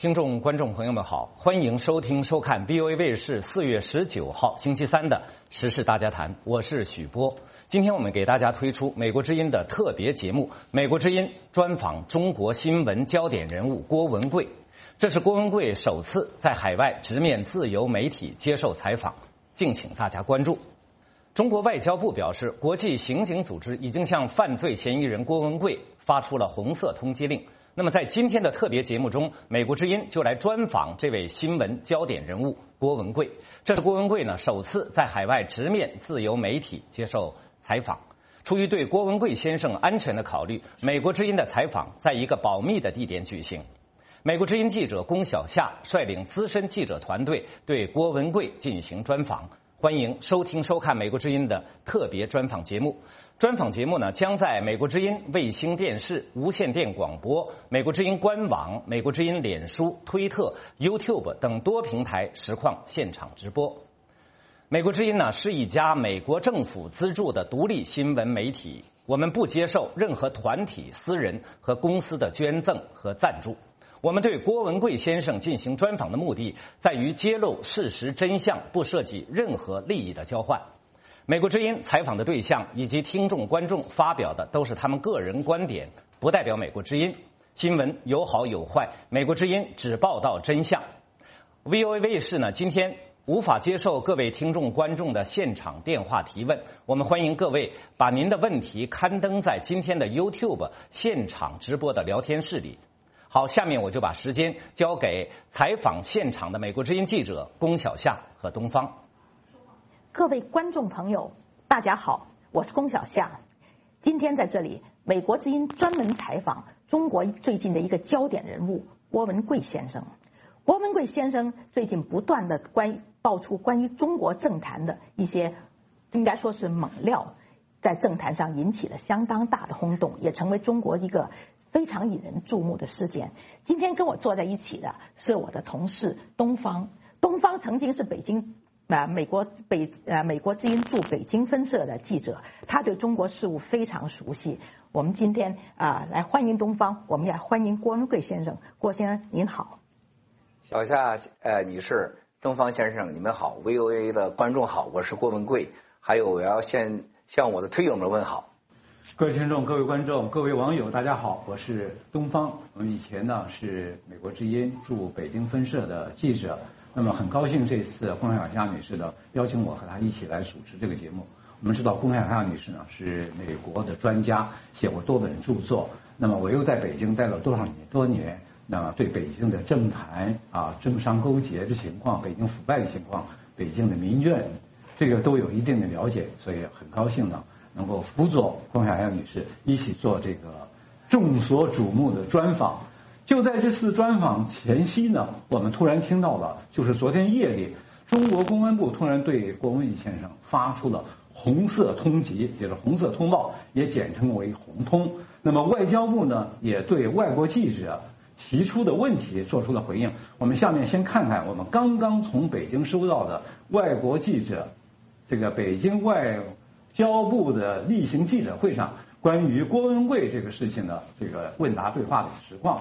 [SPEAKER 9] 听众、观众朋友们好，欢迎收听、收看 V O A 卫视四月十九号星期三的时事大家谈，我是许波。今天我们给大家推出美国之音的特别节目《美国之音专访中国新闻焦点人物郭文贵》，这是郭文贵首次在海外直面自由媒体接受采访，敬请大家关注。中国外交部表示，国际刑警组织已经向犯罪嫌疑人郭文贵发出了红色通缉令。那么在今天的特别节目中，美国之音就来专访这位新闻焦点人物郭文贵。这是郭文贵呢首次在海外直面自由媒体接受采访。出于对郭文贵先生安全的考虑，美国之音的采访在一个保密的地点举行。美国之音记者龚小夏率领资深记者团队对郭文贵进行专访。欢迎收听收看美国之音的特别专访节目。专访节目呢，将在美国之音卫星电视、无线电广播、美国之音官网、美国之音脸书、推特、YouTube 等多平台实况现场直播。美国之音呢是一家美国政府资助的独立新闻媒体，我们不接受任何团体、私人和公司的捐赠和赞助。我们对郭文贵先生进行专访的目的在于揭露事实真相，不涉及任何利益的交换。美国之音采访的对象以及听众观众发表的都是他们个人观点，不代表美国之音。新闻有好有坏，美国之音只报道真相。V O A 卫视呢，今天无法接受各位听众观众的现场电话提问，我们欢迎各位把您的问题刊登在今天的 YouTube 现场直播的聊天室里。好，下面我就把时间交给采访现场的美国之音记者龚小夏和东方。
[SPEAKER 10] 各位观众朋友，大家好，我是龚小夏。今天在这里，美国之音专门采访中国最近的一个焦点人物郭文贵先生。郭文贵先生最近不断的关于爆出关于中国政坛的一些，应该说是猛料，在政坛上引起了相当大的轰动，也成为中国一个非常引人注目的事件。今天跟我坐在一起的是我的同事东方。东方曾经是北京啊，美国北呃美国之音驻北京分社的记者，他对中国事务非常熟悉。我们今天啊来欢迎东方，我们也欢迎郭文贵先生。郭先生您好。
[SPEAKER 11] 小夏呃女士，东方先生你们好 ，V O A 的观众好，我是郭文贵。还有我要先向我的推友们问好。
[SPEAKER 12] 各位听众、各位观众、各位网友，大家好，我是东方。我们以前呢是美国之音驻北京分社的记者。那么很高兴这次龚小夏女士的邀请我和她一起来主持这个节目。我们知道龚小夏女士呢是美国的专家，写过多本著作。那么我又在北京待了多少年多年，那么对北京的政坛啊、政商勾结的情况、北京腐败的情况、北京的民怨，这个都有一定的了解，所以很高兴呢能够辅佐龚小夏女士一起做这个众所瞩目的专访。就在这次专访前夕呢，我们突然听到了，就是昨天夜里，中国公安部突然对郭文贵先生发出了红色通缉，也是红色通报，也简称为红通。那么外交部呢，也对外国记者提出的问题做出了回应。我们下面先看看我们刚刚从北京收到的外国记者，这个北京外交部的例行记者会上关于郭文贵这个事情的这个问答对话的实况。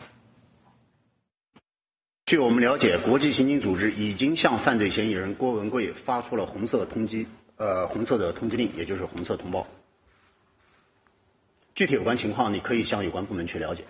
[SPEAKER 13] 据我们了解，国际刑警组织已经向犯罪嫌疑人郭文贵发出了红色通缉，呃，红色的通缉令，也就是红色通报。具体有关情况，你可以向有关部门去了解。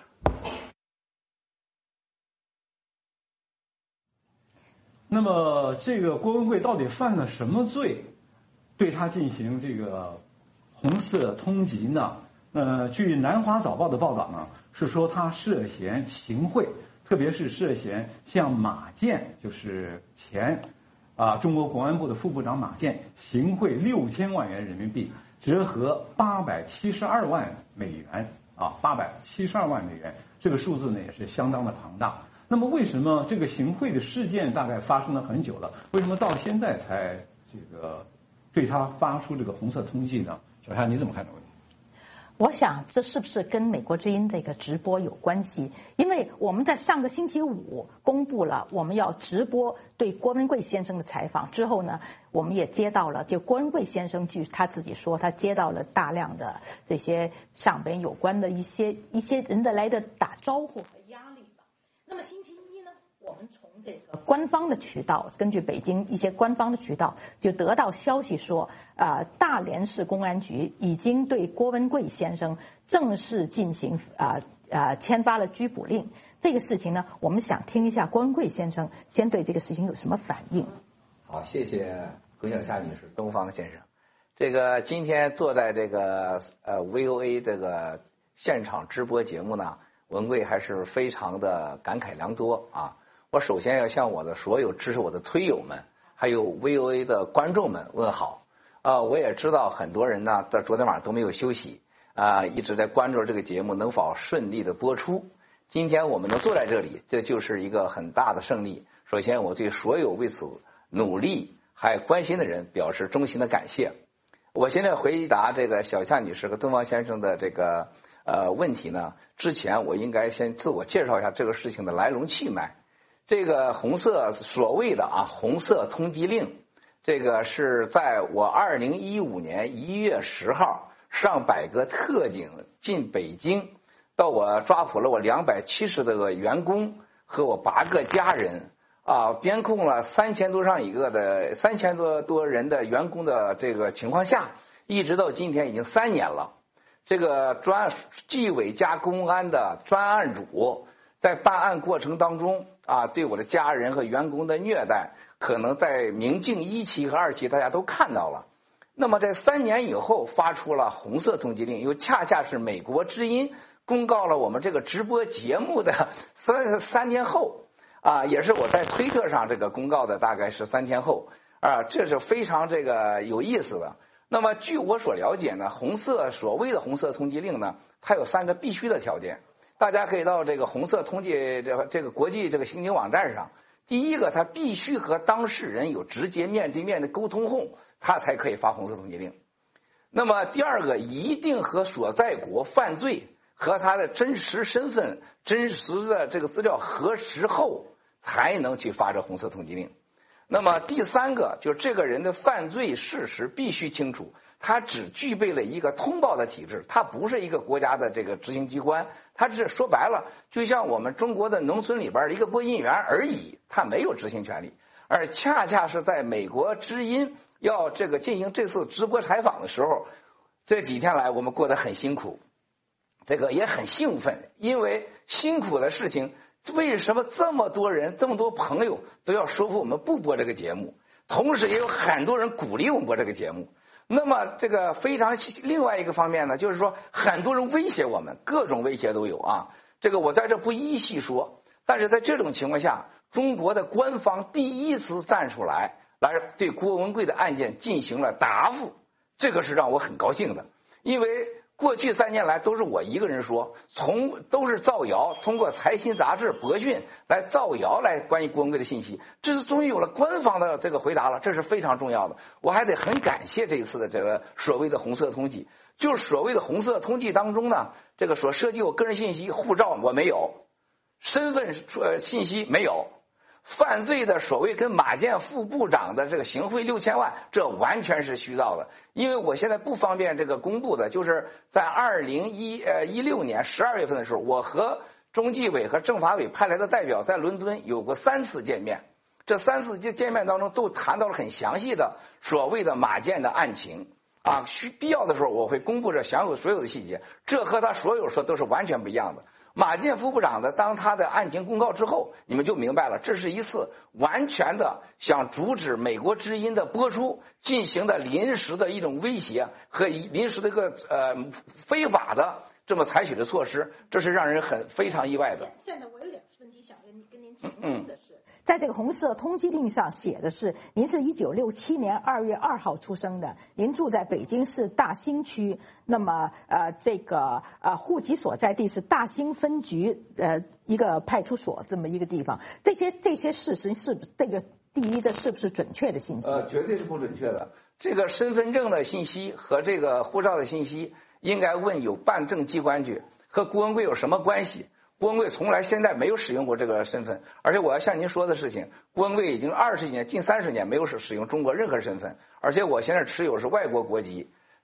[SPEAKER 12] 那么，这个郭文贵到底犯了什么罪，对他进行这个红色通缉呢？呃，据南华早报的报道呢，是说他涉嫌行贿。特别是涉嫌向马建，就是前啊中国国安部的副部长马建行贿六千万元人民币，折合八百七十二万美元啊，八百七十二万美元，这个数字呢也是相当的庞大。那么为什么这个行贿的事件大概发生了很久了，为什么到现在才这个对他发出这个红色通缉呢？小夏你怎么看这个问题？
[SPEAKER 10] 我想这是不是跟美国之音这个直播有关系？因为我们在上个星期五公布了我们要直播对郭文贵先生的采访之后呢，我们也接到了，就郭文贵先生据他自己说，他接到了大量的这些上边有关的一些一些人的来的打招呼和压力吧。那么星期一呢， 我们从这个官方的渠道，根据北京一些官方的渠道，就得到消息说，呃，大连市公安局已经对郭文贵先生正式进行啊啊、呃呃、签发了拘捕令。这个事情呢，我们想听一下郭文贵先生先对这个事情有什么反应。
[SPEAKER 11] 好，谢谢龚小夏女士、东方先生。这个今天坐在这个呃 V O A 这个现场直播节目呢，文贵还是非常的感慨良多啊。我首先要向我的所有支持我的推友们，还有 V O A 的观众们问好。啊，我也知道很多人呢，在昨天晚上都没有休息啊，一直在关注这个节目能否顺利的播出。今天我们能坐在这里，这就是一个很大的胜利。首先，我对所有为此努力还关心的人表示衷心的感谢。我现在回答这个小夏女士和东方先生的这个呃问题呢，之前我应该先自我介绍一下这个事情的来龙去脉。这个红色所谓的啊红色通缉令，这个是在我二零一五年一月十号，上百个特警进北京，到我抓捕了我两百七十多个员工和我八个家人。啊，编控了三千多上一个的三千多多人的员工的这个情况下，一直到今天已经三年了。这个专纪委加公安的专案组在办案过程当中啊，对我的家人和员工的虐待，可能在明镜一期和二期大家都看到了。那么在三年以后发出了红色通缉令，又恰恰是美国之音公告了我们这个直播节目的三三天后。啊，也是我在推特上这个公告的，大概是三天后啊，这是非常这个有意思的。那么据我所了解呢，红色所谓的红色通缉令呢，它有三个必须的条件，大家可以到这个红色通缉这个这个国际这个刑警网站上。第一个，它必须和当事人有直接面对面的沟通后，它才可以发红色通缉令。那么第二个，一定和所在国犯罪和他的真实身份、真实的这个资料核实后，才能去发这红色通缉令。那么第三个，就是这个人的犯罪事实必须清楚，他只具备了一个通报的体制，他不是一个国家的这个执行机关，他只说白了，就像我们中国的农村里边一个播音员而已，他没有执行权利。而恰恰是在美国之音要这个进行这次直播采访的时候，这几天来我们过得很辛苦。这个也很兴奋，因为辛苦的事情，为什么这么多人、这么多朋友都要说服我们不播这个节目？同时也有很多人鼓励我们播这个节目。那么这个非常另外一个方面呢，就是说很多人威胁我们，各种威胁都有啊。这个我在这不一一细说，但是在这种情况下，中国的官方第一次站出来，来对郭文贵的案件进行了答复，这个是让我很高兴的，因为过去三年来都是我一个人说，从都是造谣，通过财新杂志、博讯来造谣来关于郭文贵的信息，这是终于有了官方的这个回答了，这是非常重要的。我还得很感谢这一次的这个所谓的红色通缉，就是所谓的红色通缉当中呢，这个所涉及我个人信息，护照我没有，身份呃信息没有。犯罪的所谓跟马建副部长的这个行贿六千万，这完全是虚造的。因为我现在不方便这个公布的，就是在二零一呃一六年十二月份的时候，我和中纪委和政法委派来的代表在伦敦有过三次见面，这三次见见面当中都谈到了很详细的所谓的马建的案情啊，需必要的时候我会公布这详有所有的细节，这和他所有说都是完全不一样的。马建副部长的当他的案情公告之后，你们就明白了，这是一次完全的想阻止美国之音的播出进行的临时的一种威胁和临时的一个呃非法的这么采取的措施，这是让人很非常意外的。
[SPEAKER 10] 现在我有两个问题想跟跟您澄清的是，嗯、在这个红色通缉令上写的是，您是一九六七年二月二号出生的，您住在北京市大兴区，那么呃这个呃户籍所在地是大兴分局呃一个派出所这么一个地方，这些这些事实是不是这个第一这是不是准确的信息？
[SPEAKER 11] 呃，绝对是不准确的。这个身份证的信息和这个护照的信息，应该问有办证机关去，和郭文贵有什么关系？郭文贵从来现在没有使用过这个身份，而且我要向您说的事情，郭文贵已经二十年近三十年没有使使用中国任何身份，而且我现在持有是外国国籍。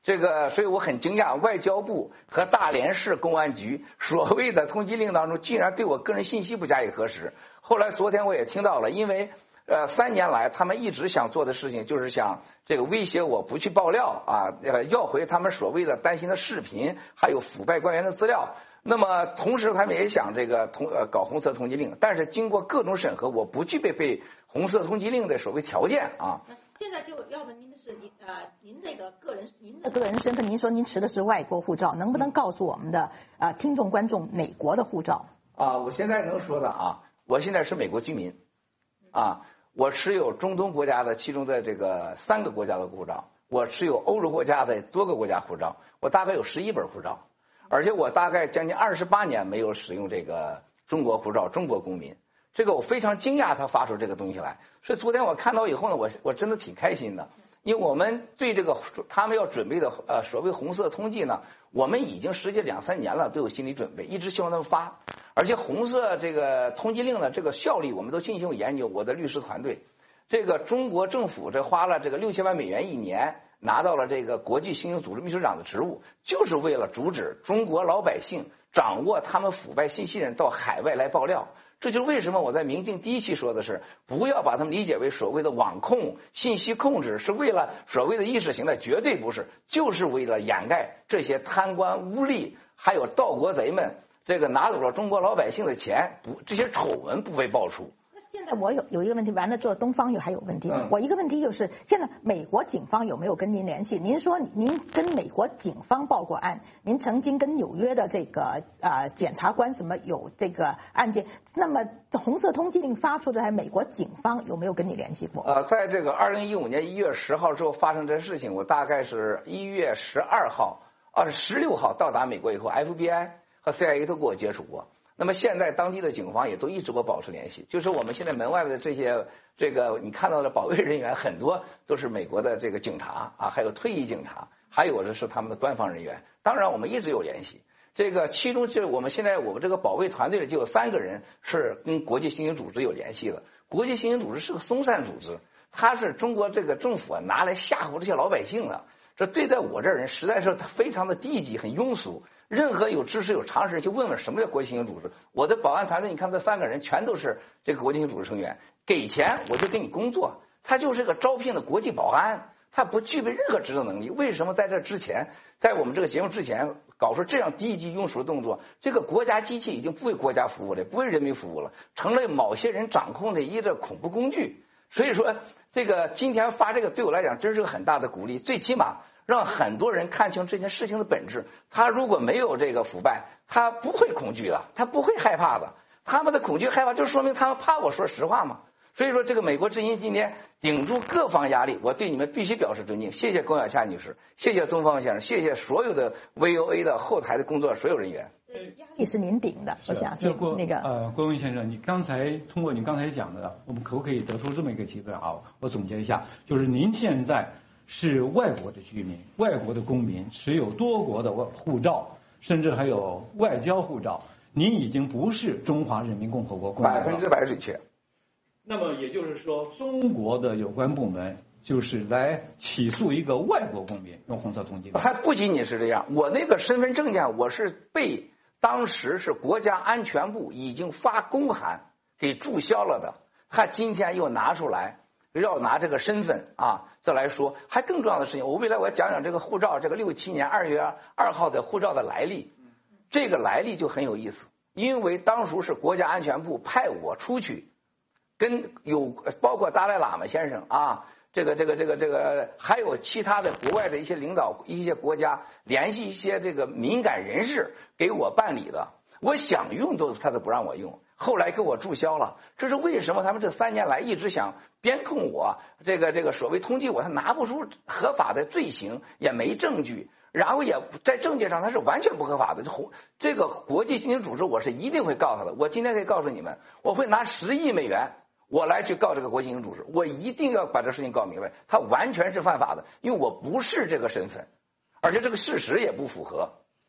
[SPEAKER 11] 这个，所以我很惊讶，外交部和大连市公安局所谓的通缉令当中，竟然对我个人信息不加以核实。后来昨天我也听到了，因为呃三年来他们一直想做的事情，就是想这个威胁我不去爆料啊，呃要回他们所谓的担心的视频，还有腐败官员的资料。那么同时他们也想这个通呃搞红色通缉令，但是经过各种审核，我不具备被红色通缉令的所谓条件啊。
[SPEAKER 10] 现在就要问您的是，您呃，您这个个人，您的个人身份，您说您持的是外国护照，能不能告诉我们的呃听众观众哪国的护照？
[SPEAKER 11] 啊，我现在能说的啊，我现在是美国居民，啊，我持有中东国家的其中的这个三个国家的护照，我持有欧洲国家的多个国家护照，我大概有十一本护照，而且我大概将近二十八年没有使用这个中国护照，中国公民。这个我非常惊讶，他发出这个东西来，所以昨天我看到以后呢，我我真的挺开心的，因为我们对这个他们要准备的呃所谓红色通缉呢，我们已经实际两三年了，都有心理准备，一直希望他们发，而且红色这个通缉令的这个效力，我们都进行研究，我的律师团队，这个中国政府这花了这个六千万美元一年，拿到了这个国际刑警组织秘书长的职务，就是为了阻止中国老百姓掌握他们腐败信息人到海外来爆料。这就是为什么我在明镜第一期说的是，不要把他们理解为所谓的网控、信息控制，是为了所谓的意识形态，绝对不是，就是为了掩盖这些贪官污吏，还有盗国贼们，这个拿走了中国老百姓的钱，不，这些丑闻不被爆出。
[SPEAKER 10] 现在我有有一个问题，完了之后东方有还有问题。
[SPEAKER 11] 嗯、
[SPEAKER 10] 我一个问题就是，现在美国警方有没有跟您联系？您说您跟美国警方报过案，您曾经跟纽约的这个呃检察官什么有这个案件。那么红色通缉令发出来，美国警方有没有跟你联系过？
[SPEAKER 11] 呃，在这个二零一五年一月十号之后发生这事情，我大概是一月十二号、二十六号到达美国以后 ，F B I 和 C I A 都跟我接触过。那么现在当地的警方也都一直跟我保持联系，就是我们现在门外的这些这个你看到的保卫人员很多都是美国的这个警察啊，还有退役警察，还有的是他们的官方人员。当然我们一直有联系，这个其中就我们现在我们这个保卫团队里就有三个人是跟国际刑警组织有联系的。国际刑警组织是个松散组织，它是中国这个政府啊拿来吓唬这些老百姓的。这对待我这人实在是非常的低级，很庸俗。任何有知识有常识去问问什么叫国际刑警组织。我的保安团队，你看这三个人全都是这个国际刑警组织成员，给钱我就给你工作，他就是个招聘的国际保安，他不具备任何职责能力。为什么在这之前，在我们这个节目之前搞出这样低级庸俗的动作？这个国家机器已经不为国家服务了，不为人民服务了，成了某些人掌控的一个恐怖工具。所以说，这个今天发这个对我来讲真是个很大的鼓励，最起码让很多人看清这件事情的本质。他如果没有这个腐败，他不会恐惧的，他不会害怕的。他们的恐惧害怕，就说明他们怕我说实话嘛。所以说，这个美国之音今天顶住各方压力，我对你们必须表示尊敬。谢谢龚小夏女士，谢谢东方先生，谢谢所有的 V O A 的后台的工作所有人员。
[SPEAKER 10] 压力是您顶的，我想
[SPEAKER 12] 这郭
[SPEAKER 10] 那个
[SPEAKER 12] 呃，郭文先生，你刚才通过你刚才讲的，我们可不可以得出这么一个结论啊？我总结一下，就是您现在是外国的居民，外国的公民，持有多国的护照，甚至还有外交护照，您已经不是中华人民共和国公民了，
[SPEAKER 11] 百分之百准确。
[SPEAKER 12] 那么也就是说，中国的有关部门就是来起诉一个外国公民用红色通缉令。
[SPEAKER 11] 还不仅仅是这样，我那个身份证件我是被当时是国家安全部已经发公函给注销了的，他今天又拿出来要拿这个身份啊再来说。还更重要的事情，我未来我要讲讲这个护照，这个六七年二月二号的护照的来历。这个来历就很有意思，因为当初是国家安全部派我出去跟有包括达赖喇嘛先生啊，这个这个这个这个还有其他的国外的一些领导一些国家联系一些这个敏感人士给我办理的，我想用都他都不让我用，后来给我注销了。这是为什么？他们这三年来一直想边控我，这个这个所谓通缉我，他拿不出合法的罪行，也没证据，然后也在政界上他是完全不合法的。这个国际刑警组织我是一定会告他的。我今天可以告诉你们，我会拿十亿美元我来去告这个国际刑警组织，我一定要把这事情告明白，他完全是犯法的，因为我不是这个身份，而且这个事实也不符合。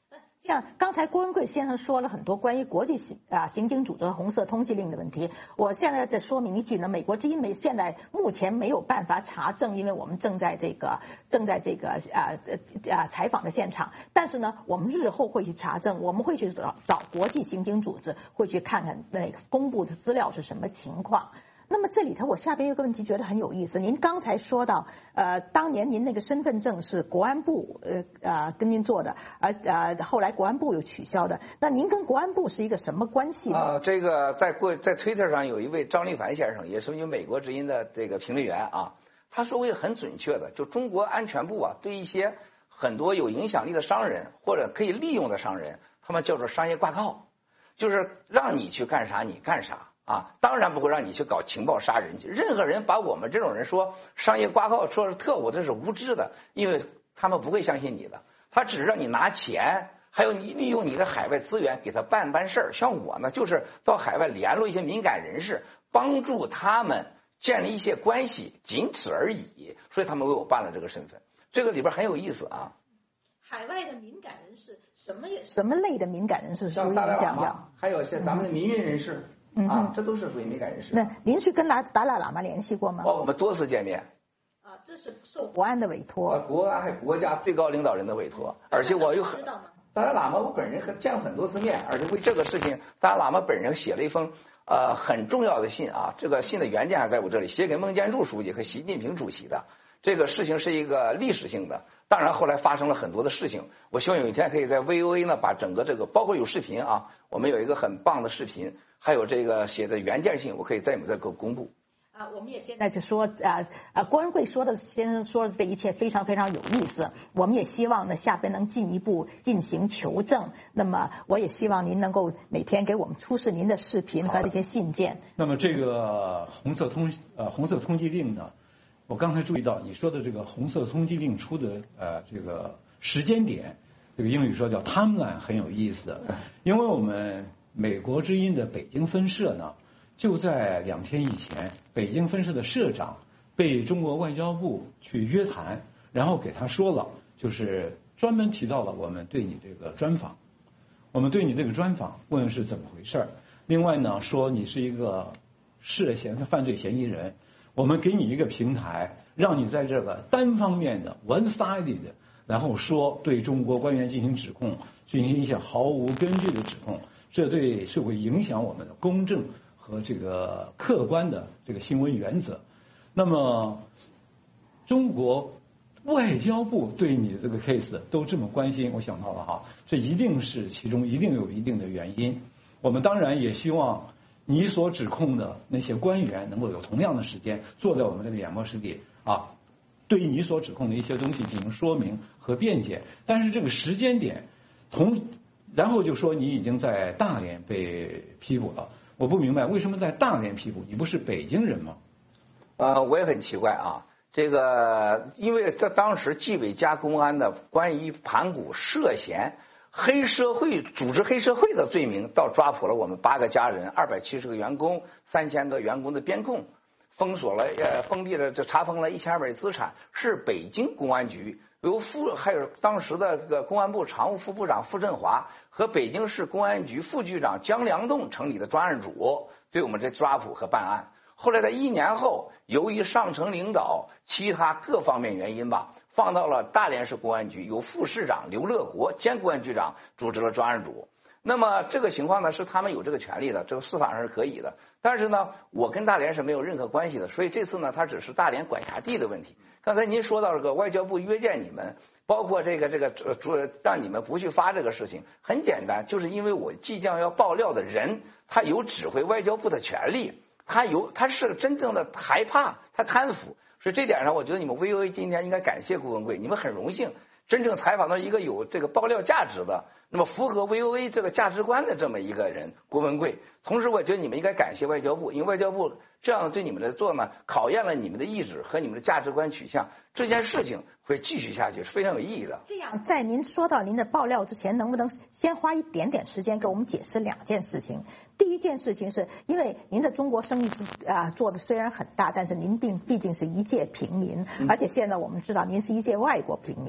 [SPEAKER 10] 像刚才郭文贵先生说了很多关于国际刑啊刑警组织和红色通缉令的问题，我现在再说明一句呢，美国之音没现在目前没有办法查证，因为我们正在这个正在这个啊啊采访的现场，但是呢，我们日后会去查证，我们会去找找国际刑警组织，会去看看那个公布的资料是什么情况。那么这里头我下边有个问题觉得很有意思，您刚才说到，呃，当年您那个身份证是国安部呃呃跟您做的，而呃后来国安部又取消的，那您跟国安部是一个什么关系呢？
[SPEAKER 11] 啊，这个在过在 Twitter 上有一位张立凡先生，也是有美国之音的这个评论员啊，他说过一个很准确的，就中国安全部啊，对一些很多有影响力的商人或者可以利用的商人，他们叫做商业挂靠，就是让你去干啥你干啥。啊，当然不会让你去搞情报杀人去。任何人把我们这种人说商业挂靠，说是特务，这是无知的，因为他们不会相信你的。他只是让你拿钱，还有你利用你的海外资源给他办办事儿。像我呢，就是到海外联络一些敏感人士，帮助他们建立一些关系，仅此而已。所以他们为我办了这个身份，这个里边很有意思啊。
[SPEAKER 10] 海外的敏感人士，什么也什么类的敏感人士属于影响要？
[SPEAKER 11] 还有些咱们的民运人士。
[SPEAKER 10] 嗯
[SPEAKER 11] 啊，这都是属于敏感人士。
[SPEAKER 10] 那您去跟达达赖喇嘛联系过吗？
[SPEAKER 11] 哦，我们多次见面。
[SPEAKER 10] 啊，这是受国安的委托。
[SPEAKER 11] 啊，国安还有国家最高领导人的委托，而且我又很
[SPEAKER 10] 知道吗？
[SPEAKER 11] 达赖喇嘛我本人和见了很多次面，而且为这个事情，达赖喇嘛本人写了一封呃很重要的信啊，这个信的原件还在我这里，写给孟建柱书记和习近平主席的。这个事情是一个历史性的，当然后来发生了很多的事情。我希望有一天可以在 V O A 呢把整个这个，包括有视频啊，我们有一个很棒的视频，还有这个写的原件信，我可以在你们这给公布。
[SPEAKER 10] 啊，我们也现在就说啊啊，郭文贵说的先生说的这一切非常非常有意思，我们也希望呢下边能进一步进行求证。那么我也希望您能够每天给我们出示您的视频和这些信件。
[SPEAKER 12] 那么这个红色通呃红色通缉令呢？我刚才注意到你说的这个红色通缉令出的呃这个时间点，这个英语说叫 timeline 很有意思，因为我们美国之音的北京分社呢，就在两天以前，北京分社的社长被中国外交部去约谈，然后给他说了，就是专门提到了我们对你这个专访，我们对你这个专访问是怎么回事儿，另外呢说你是一个涉嫌的犯罪嫌疑人。我们给你一个平台，让你在这个单方面的 one-sided 的，然后说对中国官员进行指控，进行一些毫无根据的指控，这对是会影响我们的公正和这个客观的这个新闻原则。那么，中国外交部对你这个 case 都这么关心，我想到了哈，这一定是其中一定有一定的原因。我们当然也希望你所指控的那些官员能够有同样的时间坐在我们这个演播室里啊，对于你所指控的一些东西进行说明和辩解。但是这个时间点，同然后就说你已经在大连被批捕了，我不明白为什么在大连批捕？你不是北京人吗？
[SPEAKER 11] 呃，我也很奇怪啊，这个因为这当时纪委加公安的关于盘古涉嫌黑社会组织黑社会的罪名，到抓捕了我们八个家人、二百七十个员工、三千个员工的边控，封锁了呃封闭了这查封了一千二百资产，是北京公安局由副还有当时的这个公安部常务副部长傅振华和北京市公安局副局长姜良栋成立的专案组对我们这抓捕和办案。后来在一年后，由于上层领导其他各方面原因吧，放到了大连市公安局，由副市长刘乐国兼公安局长组织了专案组。那么这个情况呢，是他们有这个权利的，这个司法上是可以的。但是呢，我跟大连是没有任何关系的，所以这次呢，它只是大连管辖地的问题。刚才您说到这个外交部约见你们，包括这个这个呃让你们不去发这个事情，很简单，就是因为我即将要爆料的人，他有指挥外交部的权利。他有，他是真正的害怕，他贪腐，所以这点上，我觉得你们 V O A 今天应该感谢郭文贵，你们很荣幸，真正采访到一个有这个爆料价值的，那么符合 V O A 这个价值观的这么一个人，郭文贵。同时，我觉得你们应该感谢外交部，因为外交部这样对你们的做呢，考验了你们的意志和你们的价值观取向，这件事情会继续下去，是非常有意义的。
[SPEAKER 10] 这样，在您说到您的爆料之前，能不能先花一点点时间给我们解释两件事情？第一件事情是因为您的中国生意啊做的虽然很大，但是您并毕竟是一介平民，而且现在我们知道您是一介外国平民。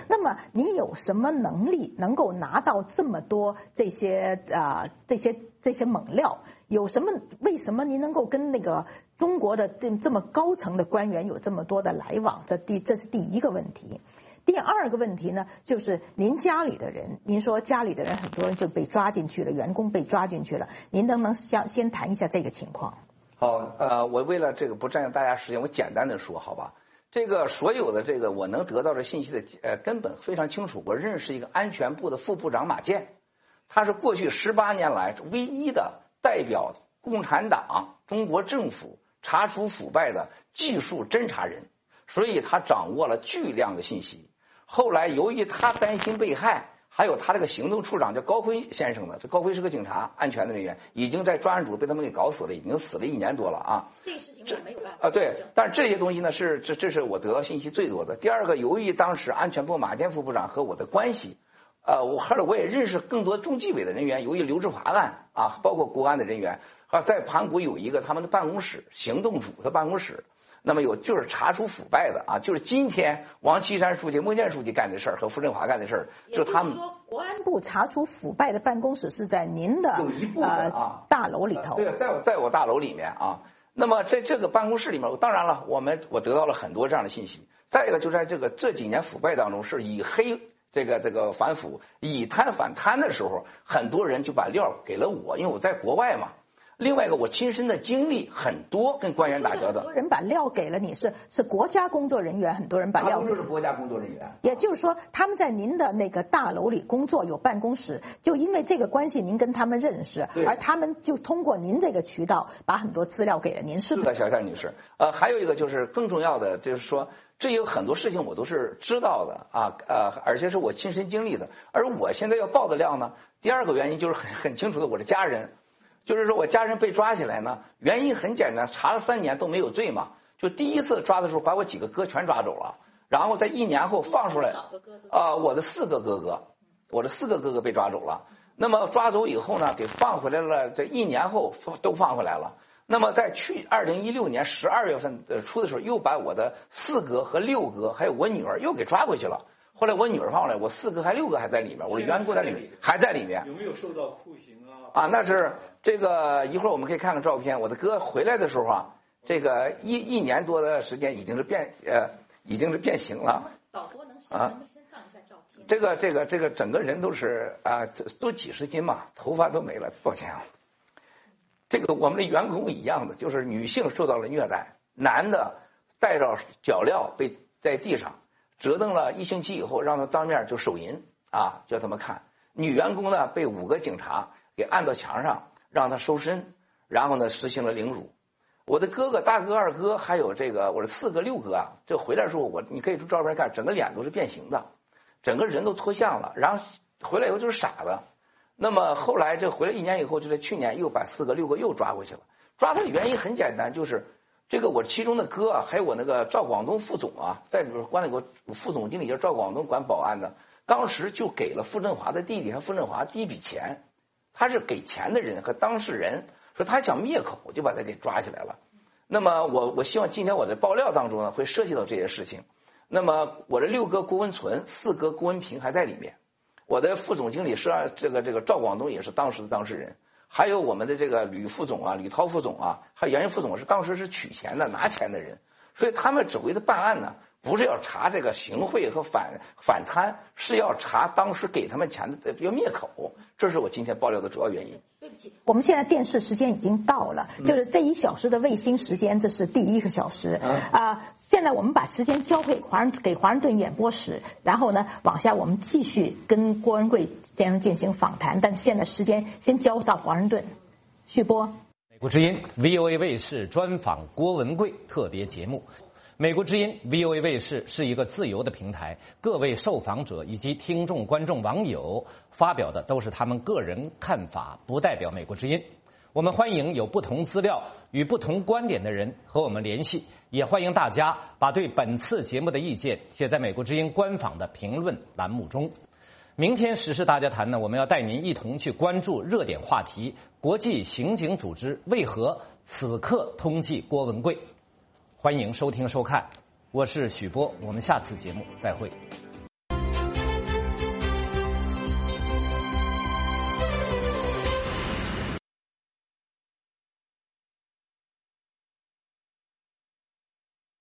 [SPEAKER 10] 那么你有什么能力能够拿到这么多这些啊、呃、这些这些猛料？有什么？为什么您能够跟那个中国的这这么高层的官员有这么多的来往？这第这是第一个问题。第二个问题呢，就是您家里的人，您说家里的人很多人就被抓进去了，员工被抓进去了，您能不能先先谈一下这个情况？
[SPEAKER 11] 好，呃，我为了这个不占用大家时间，我简单的说，好吧？这个所有的这个我能得到的信息的呃根本非常清楚。我认识一个安全部的副部长马建，他是过去十八年来唯一的代表共产党、中国政府查处腐败的技术侦查人，所以他掌握了巨量的信息。后来由于他担心被害，还有他这个行动处长叫高辉先生的，这高辉是个警察安全的人员，已经在专案组被他们给搞死了，已经死了一年多了啊。
[SPEAKER 10] 这个事情我没有办法
[SPEAKER 11] 啊，对，但是这些东西呢是这这是我得到信息最多的。第二个，由于当时安全部马建副部长和我的关系，呃，我后来我也认识更多中纪委的人员，由于刘志华案啊，包括国安的人员啊，在盘古有一个他们的办公室，行动组的办公室。那么有就是查处腐败的啊，就是今天王岐山书记、孟建书记干的事儿和傅政华干的事儿，就他们
[SPEAKER 10] 说国安部查处腐败的办公室是在您的
[SPEAKER 11] 有一部分啊、
[SPEAKER 10] 呃、大楼里头，
[SPEAKER 11] 对，在我在我大楼里面啊。那么在这个办公室里面，当然了，我们我得到了很多这样的信息。再一个就在这个这几年腐败当中，是以黑这个这个反腐、以贪反贪的时候，很多人就把料给了我，因为我在国外嘛。另外一个，我亲身的经历很多，跟官员打交道。
[SPEAKER 10] 很多人把料给了你，是是国家工作人员，很多人把料给了。
[SPEAKER 11] 就是国家工作人员。
[SPEAKER 10] 也就是说，他们在您的那个大楼里工作，有办公室，就因为这个关系，您跟他们认识，而他们就通过您这个渠道把很多资料给了您，是
[SPEAKER 11] 是的，小夏女士。呃，还有一个就是更重要的，就是说，这有很多事情我都是知道的啊，呃，而且是我亲身经历的。而我现在要爆的料呢，第二个原因就是很很清楚的，我的家人。就是说我家人被抓起来呢，原因很简单，查了三年都没有罪嘛。就第一次抓的时候，把我几个哥全抓走了，然后在一年后放出来。啊、呃，我的四个哥哥，我的四个哥哥被抓走了。那么抓走以后呢，给放回来了。这一年后都放回来了。那么在去二零一六年十二月份初的时候，又把我的四哥和六哥还有我女儿又给抓回去了。后来我女儿放回来，我四哥还六个还在里面，我的员工在里面还在里面。
[SPEAKER 12] 有没有受到酷刑啊？
[SPEAKER 11] 啊，那是这个一会儿我们可以看看照片。我的哥回来的时候啊，这个一一年多的时间已经是变呃已经是变形了。
[SPEAKER 10] 导播能
[SPEAKER 11] 啊，
[SPEAKER 10] 能先放一下照片。
[SPEAKER 11] 这个这个这个整个人都是啊，都几十斤嘛，头发都没了，抱歉啊。这个我们的员工一样的，就是女性受到了虐待，男的带着脚镣被在地上折腾了一星期以后，让他当面就手淫啊，叫他们看。女员工呢被五个警察给按到墙上，让他收身，然后呢实行了凌辱。我的哥哥、大哥、二哥，还有这个我的四哥、六哥啊，这回来的时候，我你可以从照片看，整个脸都是变形的，整个人都脱相了，然后回来以后就是傻的。那么后来这回来一年以后，就在去年又把四个、六个又抓回去了。抓他的原因很简单，就是这个我其中的哥啊，还有我那个赵广东副总啊，在里边管理过副总经理叫赵广东管保安的。当时就给了傅政华的弟弟和傅政华第一笔钱，他是给钱的人和当事人，说他想灭口，就把他给抓起来了。那么我我希望今天我的爆料当中呢，会涉及到这些事情。那么我的六哥郭文存、四哥郭文平还在里面，我的副总经理是这个这个赵广东也是当时的当事人，还有我们的这个吕副总啊、吕涛副总啊，还有袁副总是当时是取钱的、拿钱的人，所以他们指挥的办案呢。不是要查这个行贿和反反贪，是要查当时给他们钱的要灭口，这是我今天爆料的主要原因。
[SPEAKER 10] 对不起，我们现在电视时间已经到了，就是这一小时的卫星时间，这是第一个小时啊、呃。现在我们把时间交给华盛给华盛顿演播室，然后呢，往下我们继续跟郭文贵先生进行访谈，但是现在时间先交到华盛顿。续播。
[SPEAKER 9] 美国之音 V O A 卫视专访郭文贵特别节目。美国之音 V O A 卫视是一个自由的平台，各位受访者以及听众、观众、网友发表的都是他们个人看法，不代表美国之音。我们欢迎有不同资料与不同观点的人和我们联系，也欢迎大家把对本次节目的意见写在美国之音官方的评论栏目中。明天时事大家谈呢，我们要带您一同去关注热点话题：国际刑警组织为何此刻通缉郭文贵？欢迎收听收看，我是许波，我们下次节目再会。